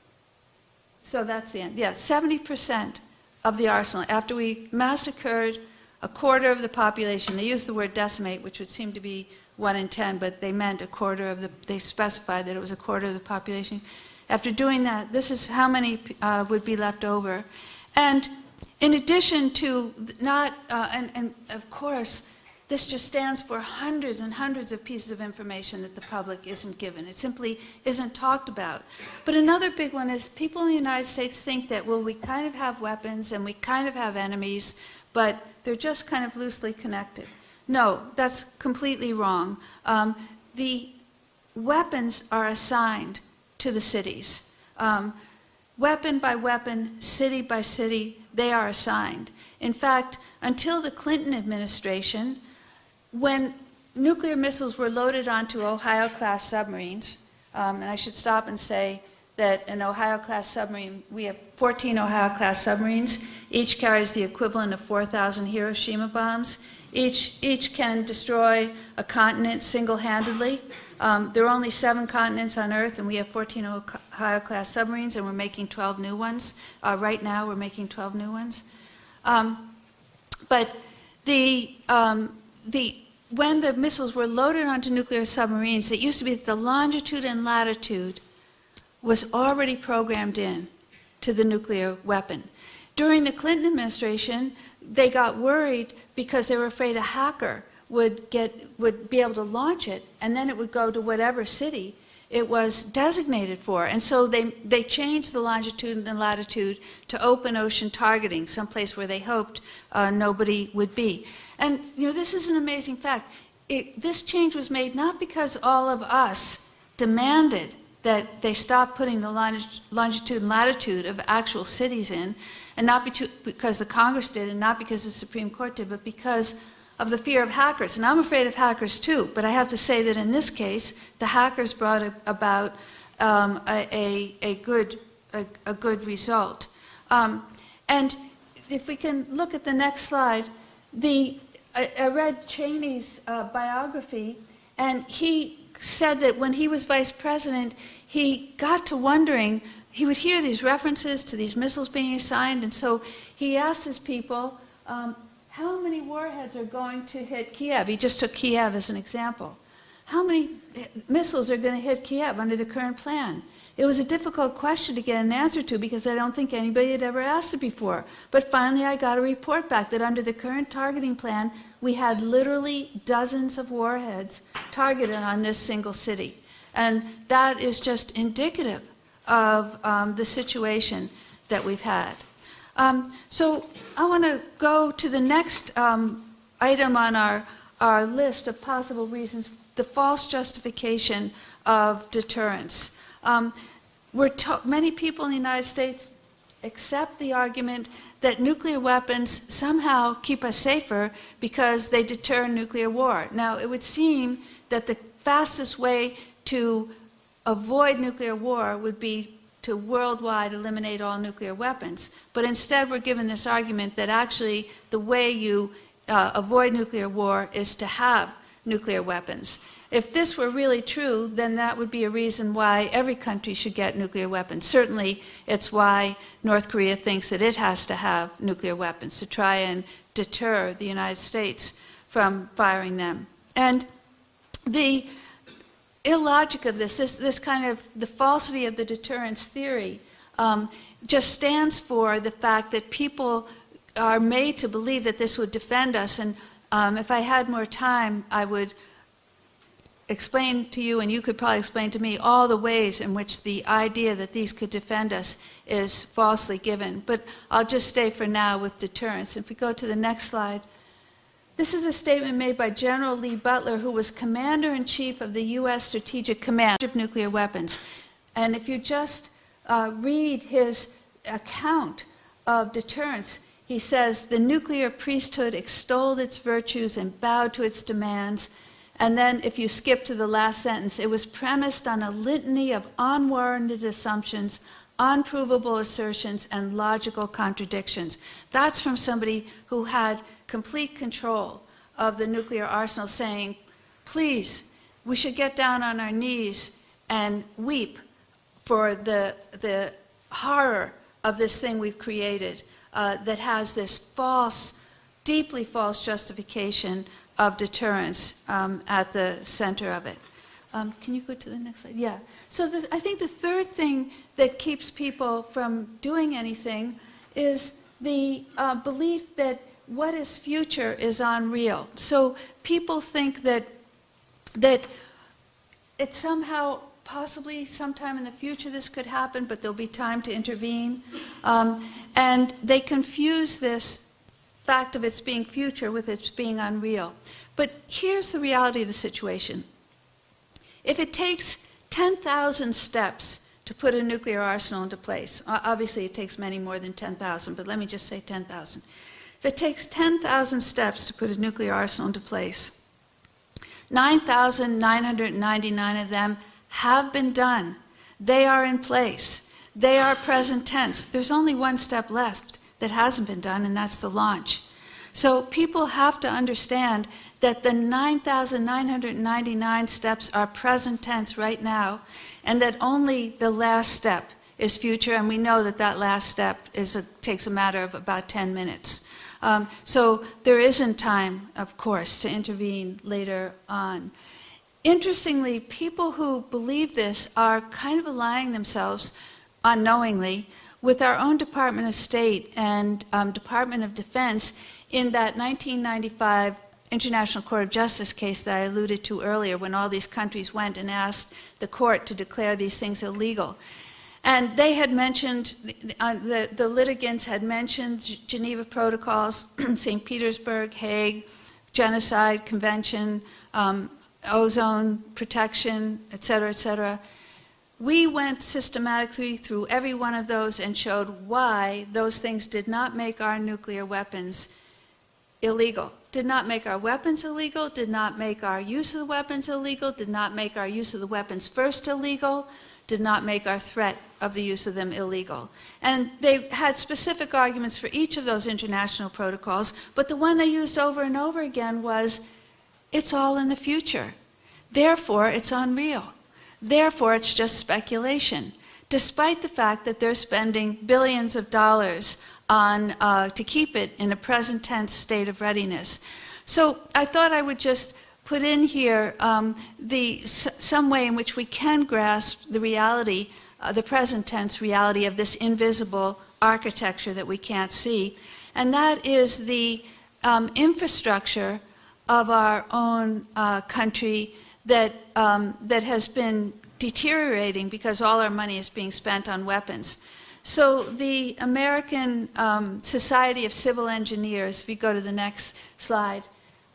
Speaker 1: So that's the end. Yeah, seventy percent of the arsenal. After we massacred a quarter of the population, they used the word decimate, which would seem to be one in ten, but they meant a quarter of the, they specified that it was a quarter of the population. After doing that, this is how many uh, would be left over. And in addition to not, uh, and, and of course, this just stands for hundreds and hundreds of pieces of information that the public isn't given. It simply isn't talked about. But another big one is people in the United States think that, well, we kind of have weapons and we kind of have enemies, but they're just kind of loosely connected. No, that's completely wrong. Um, the weapons are assigned to the cities. Um, weapon by weapon, city by city, they are assigned. In fact, until the Clinton administration, when nuclear missiles were loaded onto Ohio-class submarines, um, and I should stop and say that an Ohio-class submarine, we have fourteen Ohio-class submarines, each carries the equivalent of four thousand Hiroshima bombs. Each, each can destroy a continent single-handedly. Um, there are only seven continents on Earth, and we have fourteen Ohio-class submarines, and we're making twelve new ones. Uh, right now, we're making twelve new ones. Um, but the, um, the, when the missiles were loaded onto nuclear submarines, it used to be that the longitude and latitude was already programmed in to the nuclear weapon. During the Clinton administration, they got worried because they were afraid a hacker would, get, would be able to launch it, and then it would go to whatever city it was designated for. And so they, they changed the longitude and the latitude to open ocean targeting, someplace where they hoped uh, nobody would be. And you know, this is an amazing fact. It, this change was made not because all of us demanded that they stop putting the longitude and latitude of actual cities in, and not because the Congress did, and not because the Supreme Court did, but because of the fear of hackers. And I'm afraid of hackers too, but I have to say that in this case, the hackers brought about um, a, a, a, good, a, a good result. Um, and if we can look at the next slide, the, I, I read Cheney's uh, biography, and he said that when he was vice president, he got to wondering, he would hear these references to these missiles being assigned, and so he asked his people, um, how many warheads are going to hit Kiev? He just took Kiev as an example. How many missiles are going to hit Kiev under the current plan? It was a difficult question to get an answer to because I don't think anybody had ever asked it before. But finally I got a report back that under the current targeting plan, we had literally dozens of warheads targeted on this single city. And that is just indicative of um, the situation that we've had. Um, so I want to go to the next um, item on our, our list of possible reasons, the false justification of deterrence. Um, we're to- many people in the United States accept the argument that nuclear weapons somehow keep us safer because they deter nuclear war. Now, it would seem that the fastest way to avoid nuclear war would be to worldwide eliminate all nuclear weapons. But instead, we're given this argument that actually the way you uh, avoid nuclear war is to have nuclear weapons. If this were really true, then that would be a reason why every country should get nuclear weapons. Certainly, it's why North Korea thinks that it has to have nuclear weapons, to try and deter the United States from firing them. And the illogic of this, this, this kind of, the falsity of the deterrence theory, um, just stands for the fact that people are made to believe that this would defend us. And um, if I had more time, I would explain to you, and you could probably explain to me, all the ways in which the idea that these could defend us is falsely given. But I'll just stay for now with deterrence. If we go to the next slide. This is a statement made by General Lee Butler, who was Commander-in-Chief of the U S Strategic Command of Nuclear Weapons. And if you just uh, read his account of deterrence, he says, the nuclear priesthood extolled its virtues and bowed to its demands. And then if you skip to the last sentence, it was premised on a litany of unwarranted assumptions, unprovable assertions, and logical contradictions. That's from somebody who had complete control of the nuclear arsenal, saying, please, we should get down on our knees and weep for the, the horror of this thing we've created uh, that has this false, deeply false justification of deterrence um, at the center of it. Um, can you go to the next slide? Yeah. So the, I think the third thing that keeps people from doing anything is the uh, belief that what is future is unreal. So people think that that it's somehow, possibly sometime in the future this could happen, but there'll be time to intervene. Um, and they confuse this fact of its being future with its being unreal. But here's the reality of the situation. If it takes ten thousand steps to put a nuclear arsenal into place, obviously it takes many more than ten thousand, but let me just say ten thousand. If it takes ten thousand steps to put a nuclear arsenal into place, nine thousand nine hundred ninety-nine of them have been done. They are in place. They are present tense. There's only one step left that hasn't been done, and that's the launch. So people have to understand that the nine thousand nine hundred ninety-nine steps are present tense right now, and that only the last step is future, and we know that that last step is a, takes a matter of about ten minutes. Um, so there isn't time, of course, to intervene later on. Interestingly, people who believe this are kind of allying themselves unknowingly with our own Department of State and um, Department of Defense in that nineteen ninety-five International Court of Justice case that I alluded to earlier, when all these countries went and asked the court to declare these things illegal. And they had mentioned, uh, the, the litigants had mentioned Geneva Protocols, Saint Petersburg, Hague, Genocide Convention, um, ozone protection, et cetera, et cetera. We went systematically through every one of those and showed why those things did not make our nuclear weapons illegal, did not make our weapons illegal, did not make our use of the weapons illegal, did not make our use of the weapons first illegal, did not make our threat of the use of them illegal. And they had specific arguments for each of those international protocols, but the one they used over and over again was, it's all in the future. Therefore, it's unreal. Therefore, it's just speculation, despite the fact that they're spending billions of dollars on, uh, to keep it in a present tense state of readiness. So I thought I would just put in here um, the, s some way in which we can grasp the reality, uh, the present tense reality of this invisible architecture that we can't see. And that is the um, infrastructure of our own uh, country that, um, that has been deteriorating because all our money is being spent on weapons. So the American um, Society of Civil Engineers, if you go to the next slide,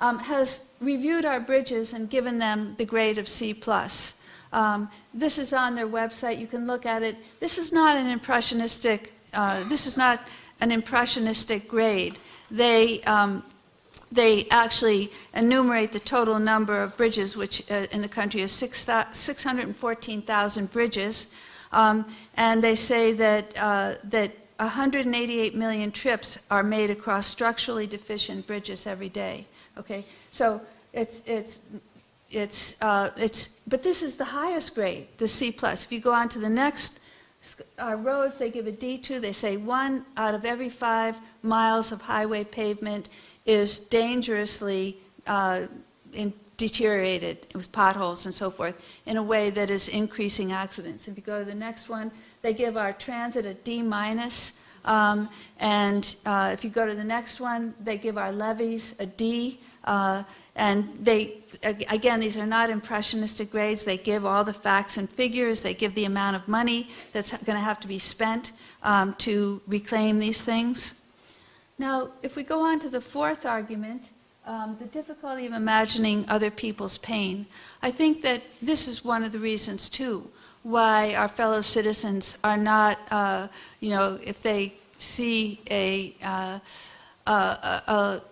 Speaker 1: um, has reviewed our bridges and given them the grade of C plus. Um, this is on their website. You can look at it. This is not an impressionistic. Uh, this is not an impressionistic grade. They um, they actually enumerate the total number of bridges, which uh, in the country is six hundred fourteen thousand bridges, um, and they say that uh, that one hundred eighty-eight million trips are made across structurally deficient bridges every day. Okay, so it's it's. It's, uh, it's, but this is the highest grade, the C plus. If you go on to the next uh, roads, they give a D two. They say one out of every five miles of highway pavement is dangerously uh, in, deteriorated with potholes and so forth in a way that is increasing accidents. If you go to the next one, they give our transit a D minus. Um, and uh, if you go to the next one, they give our levees a D. Uh, and they, again, these are not impressionistic grades. They give all the facts and figures. They give the amount of money that's going to have to be spent um, to reclaim these things. Now, if we go on to the fourth argument, um, the difficulty of imagining other people's pain, I think that this is one of the reasons, too, why our fellow citizens are not, uh, you know, if they see a, uh, a, a, a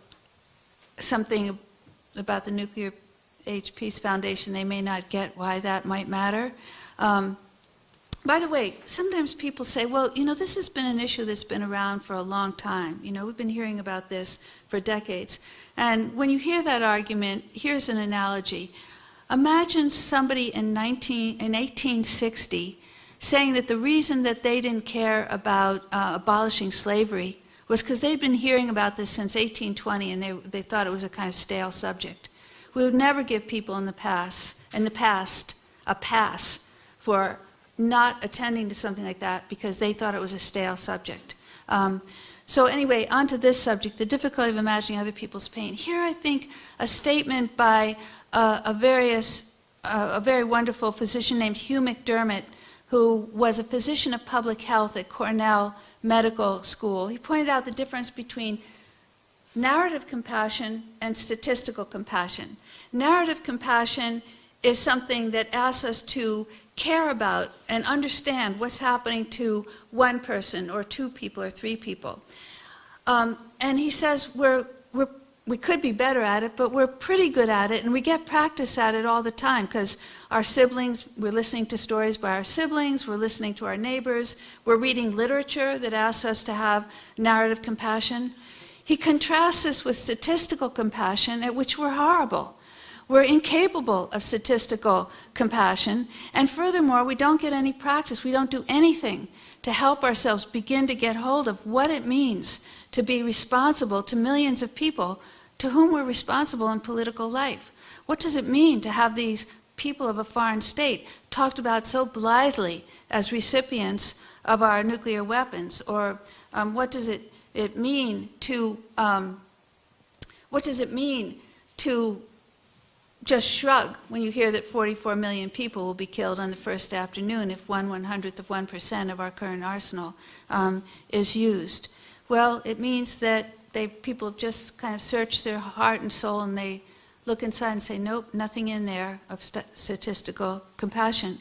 Speaker 1: something about the Nuclear Age Peace Foundation, they may not get why that might matter. Um, by the way, sometimes people say, well, you know, this has been an issue that's been around for a long time. You know, we've been hearing about this for decades. And when you hear that argument, here's an analogy. Imagine somebody in, nineteen, in eighteen sixty saying that the reason that they didn't care about uh, abolishing slavery was because they'd been hearing about this since eighteen twenty, and they, they thought it was a kind of stale subject. We would never give people in the past, in the past a pass for not attending to something like that because they thought it was a stale subject. Um, so anyway, on to this subject, the difficulty of imagining other people's pain. Here I think a statement by uh, a, various, uh, a very wonderful physician named Hugh McDermott, who was a physician of public health at Cornell Medical School. He pointed out the difference between narrative compassion and statistical compassion. Narrative compassion is something that asks us to care about and understand what's happening to one person or two people or three people. Um, and he says we're, we're, we could be better at it, but we're pretty good at it, and we get practice at it all the time because our siblings, we're listening to stories by our siblings, we're listening to our neighbors, we're reading literature that asks us to have narrative compassion. He contrasts this with statistical compassion, at which we're horrible. We're incapable of statistical compassion, and furthermore, we don't get any practice. We don't do anything to help ourselves begin to get hold of what it means to be responsible to millions of people to whom we're responsible in political life. What does it mean to have these people of a foreign state talked about so blithely as recipients of our nuclear weapons? Or um, what does it, it mean to, um, what does it mean to just shrug when you hear that forty-four million people will be killed on the first afternoon if one one-hundredth of one percent of our current arsenal um, is used? Well, it means that they, people just kind of search their heart and soul, and they look inside and say, nope, nothing in there of st statistical compassion.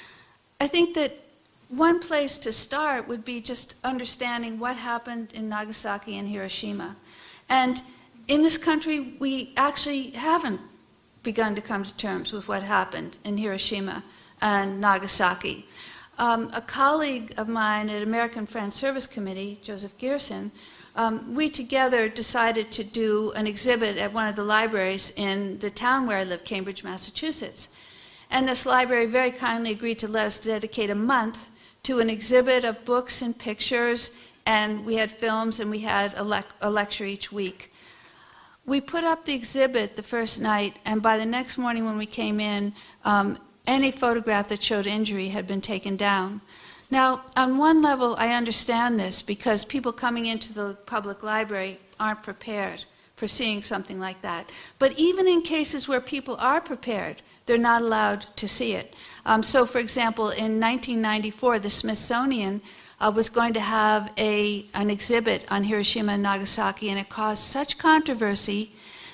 Speaker 1: I think that one place to start would be just understanding what happened in Nagasaki and Hiroshima. And in this country, we actually haven't begun to come to terms with what happened in Hiroshima and Nagasaki. Um, a colleague of mine at American Friends Service Committee, Joseph Gearson, um, we together decided to do an exhibit at one of the libraries in the town where I live, Cambridge, Massachusetts. And this library very kindly agreed to let us dedicate a month to an exhibit of books and pictures, and we had films, and we had a, lec a lecture each week. We put up the exhibit the first night, and by the next morning when we came in, um, any photograph that showed injury had been taken down. Now, on one level, I understand this because people coming into the public library aren't prepared for seeing something like that. But even in cases where people are prepared, they're not allowed to see it. Um, so, for example, in nineteen ninety-four, the Smithsonian uh, was going to have a, an exhibit on Hiroshima and Nagasaki, and it caused such controversy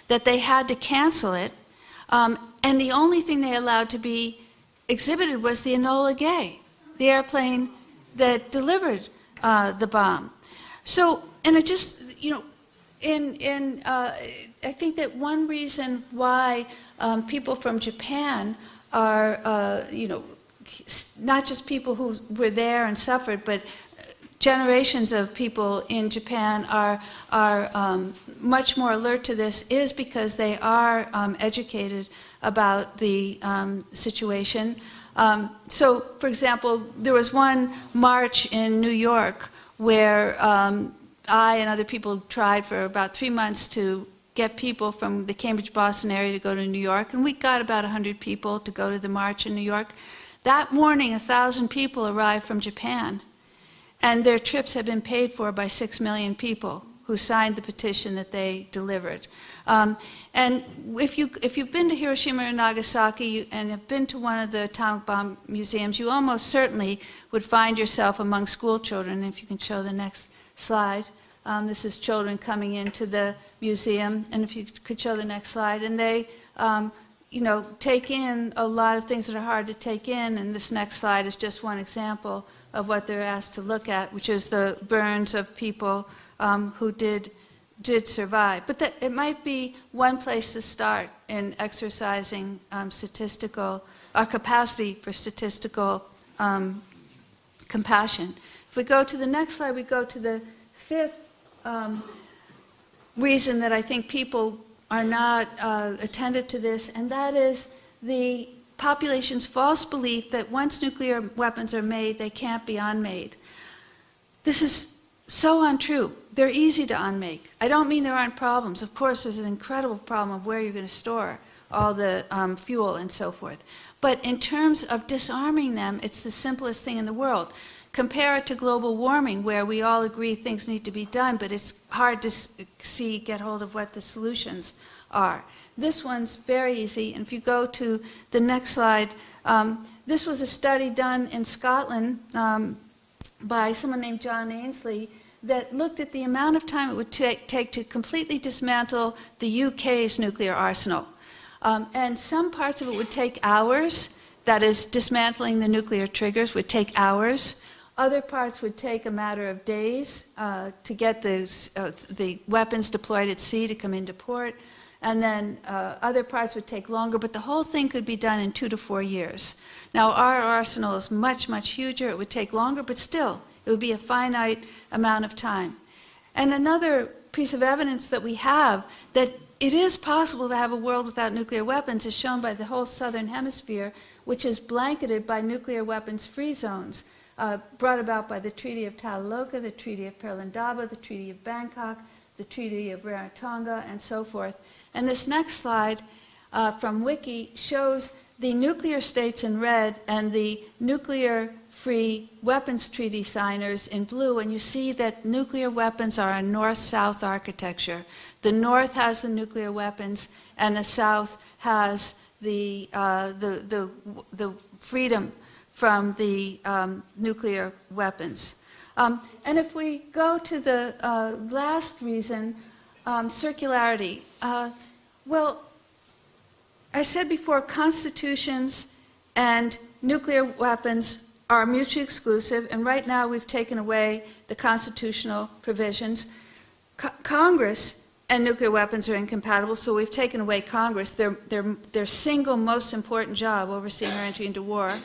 Speaker 1: that they had to cancel it, um, and the only thing they allowed to be exhibited was the Enola Gay, the airplane that delivered uh, the bomb. So, and it just, you know, in, in uh, I think that one reason why um, people from Japan are, uh, you know, not just people who were there and suffered, but generations of people in Japan are, are um, much more alert to this, is because they are um, educated about the um, situation. Um, so, for example, there was one march in New York where um, I and other people tried for about three months to get people from the Cambridge-Boston area to go to New York, and we got about one hundred people to go to the march in New York. That morning, one thousand people arrived from Japan, and their trips had been paid for by six million people who signed the petition that they delivered. Um, and if, you, if you've been to Hiroshima or Nagasaki and have been to one of the atomic bomb museums, you almost certainly would find yourself among school children. If you can show the next slide. Um, this is children coming into the museum, and if you could show the next slide. And they, um, you know, take in a lot of things that are hard to take in, and this next slide is just one example of what they're asked to look at, which is the burns of people um, who did, did survive. But that, it might be one place to start in exercising um, statistical, our capacity for statistical um, compassion. If we go to the next slide, we go to the fifth um, reason that I think people are not uh, attentive to this, and that is the population's false belief that once nuclear weapons are made, they can't be unmade. This is so untrue. They're easy to unmake. I don't mean there aren't problems. Of course, there's an incredible problem of where you're going to store all the um, fuel and so forth. But in terms of disarming them, it's the simplest thing in the world. Compare it to global warming, where we all agree things need to be done, but it's hard to see, get hold of what the solutions are. This one's very easy, and if you go to the next slide, um, this was a study done in Scotland um, by someone named John Ainsley that looked at the amount of time it would take to completely dismantle the U K's nuclear arsenal. Um, and some parts of it would take hours. That is, dismantling the nuclear triggers would take hours. Other parts would take a matter of days uh, to get the, uh, the weapons deployed at sea to come into port. And then uh, other parts would take longer, but the whole thing could be done in two to four years. Now, our arsenal is much, much huger. It would take longer, but still, it would be a finite amount of time. And another piece of evidence that we have that it is possible to have a world without nuclear weapons is shown by the whole southern hemisphere, which is blanketed by nuclear weapons-free zones. Uh, brought about by the Treaty of Talaloka, the Treaty of Pearl Indaba, the Treaty of Bangkok, the Treaty of Rarotonga, and so forth. And this next slide uh, from Wiki shows the nuclear states in red and the nuclear-free weapons treaty signers in blue, and you see that nuclear weapons are a north-south architecture. The north has the nuclear weapons, and the south has the, uh, the, the, the freedom from the um, nuclear weapons. Um, and if we go to the uh, last reason, um, circularity. Uh, well, I said before, constitutions and nuclear weapons are mutually exclusive, and right now we've taken away the constitutional provisions. Co Congress and nuclear weapons are incompatible, so we've taken away Congress, their, their, their single most important job, overseeing our entry into war.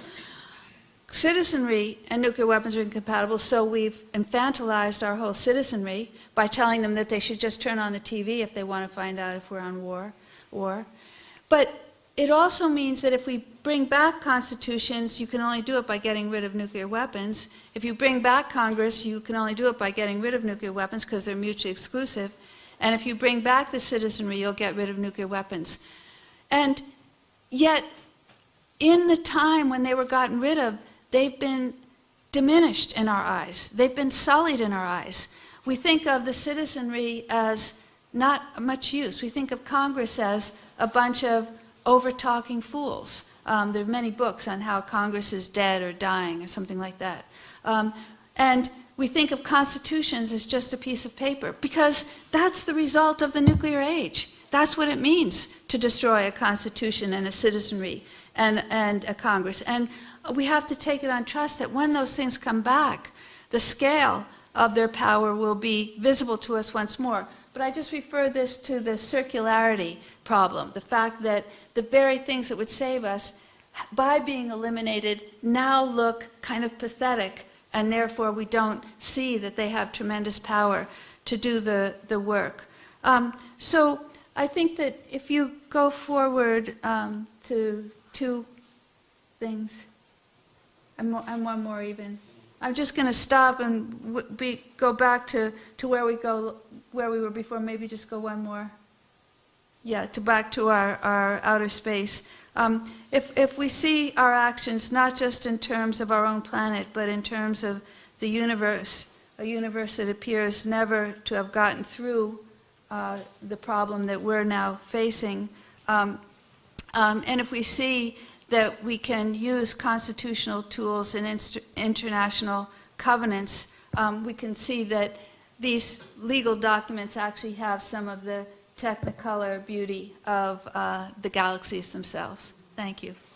Speaker 1: Citizenry and nuclear weapons are incompatible, so we've infantilized our whole citizenry by telling them that they should just turn on the T V if they want to find out if we're on war. war. But it also means that if we bring back constitutions, you can only do it by getting rid of nuclear weapons. If you bring back Congress, you can only do it by getting rid of nuclear weapons because they're mutually exclusive. And if you bring back the citizenry, you'll get rid of nuclear weapons. And yet, in the time when they were gotten rid of, they've been diminished in our eyes. They've been sullied in our eyes. We think of the citizenry as not much use. We think of Congress as a bunch of over-talking fools. Um, there are many books on how Congress is dead or dying or something like that. Um, and we think of constitutions as just a piece of paper, because that's the result of the nuclear age. That's what it means to destroy a constitution and a citizenry and, and a Congress. And we have to take it on trust that when those things come back, the scale of their power will be visible to us once more. But I just refer this to the circularity problem, the fact that the very things that would save us, by being eliminated, now look kind of pathetic, and therefore we don't see that they have tremendous power to do the, the work. Um, so I think that if you go forward um, to two things, and, more, and one more even, I'm just going to stop and w be, go back to, to where we go, where we were before. Maybe just go one more. Yeah, to back to our, our outer space. Um, if, if we see our actions not just in terms of our own planet, but in terms of the universe, a universe that appears never to have gotten through uh, the problem that we're now facing, um, um, and if we see that we can use constitutional tools and inst international covenants, um, we can see that these legal documents actually have some of the technicolor beauty of uh, the galaxies themselves. Thank you.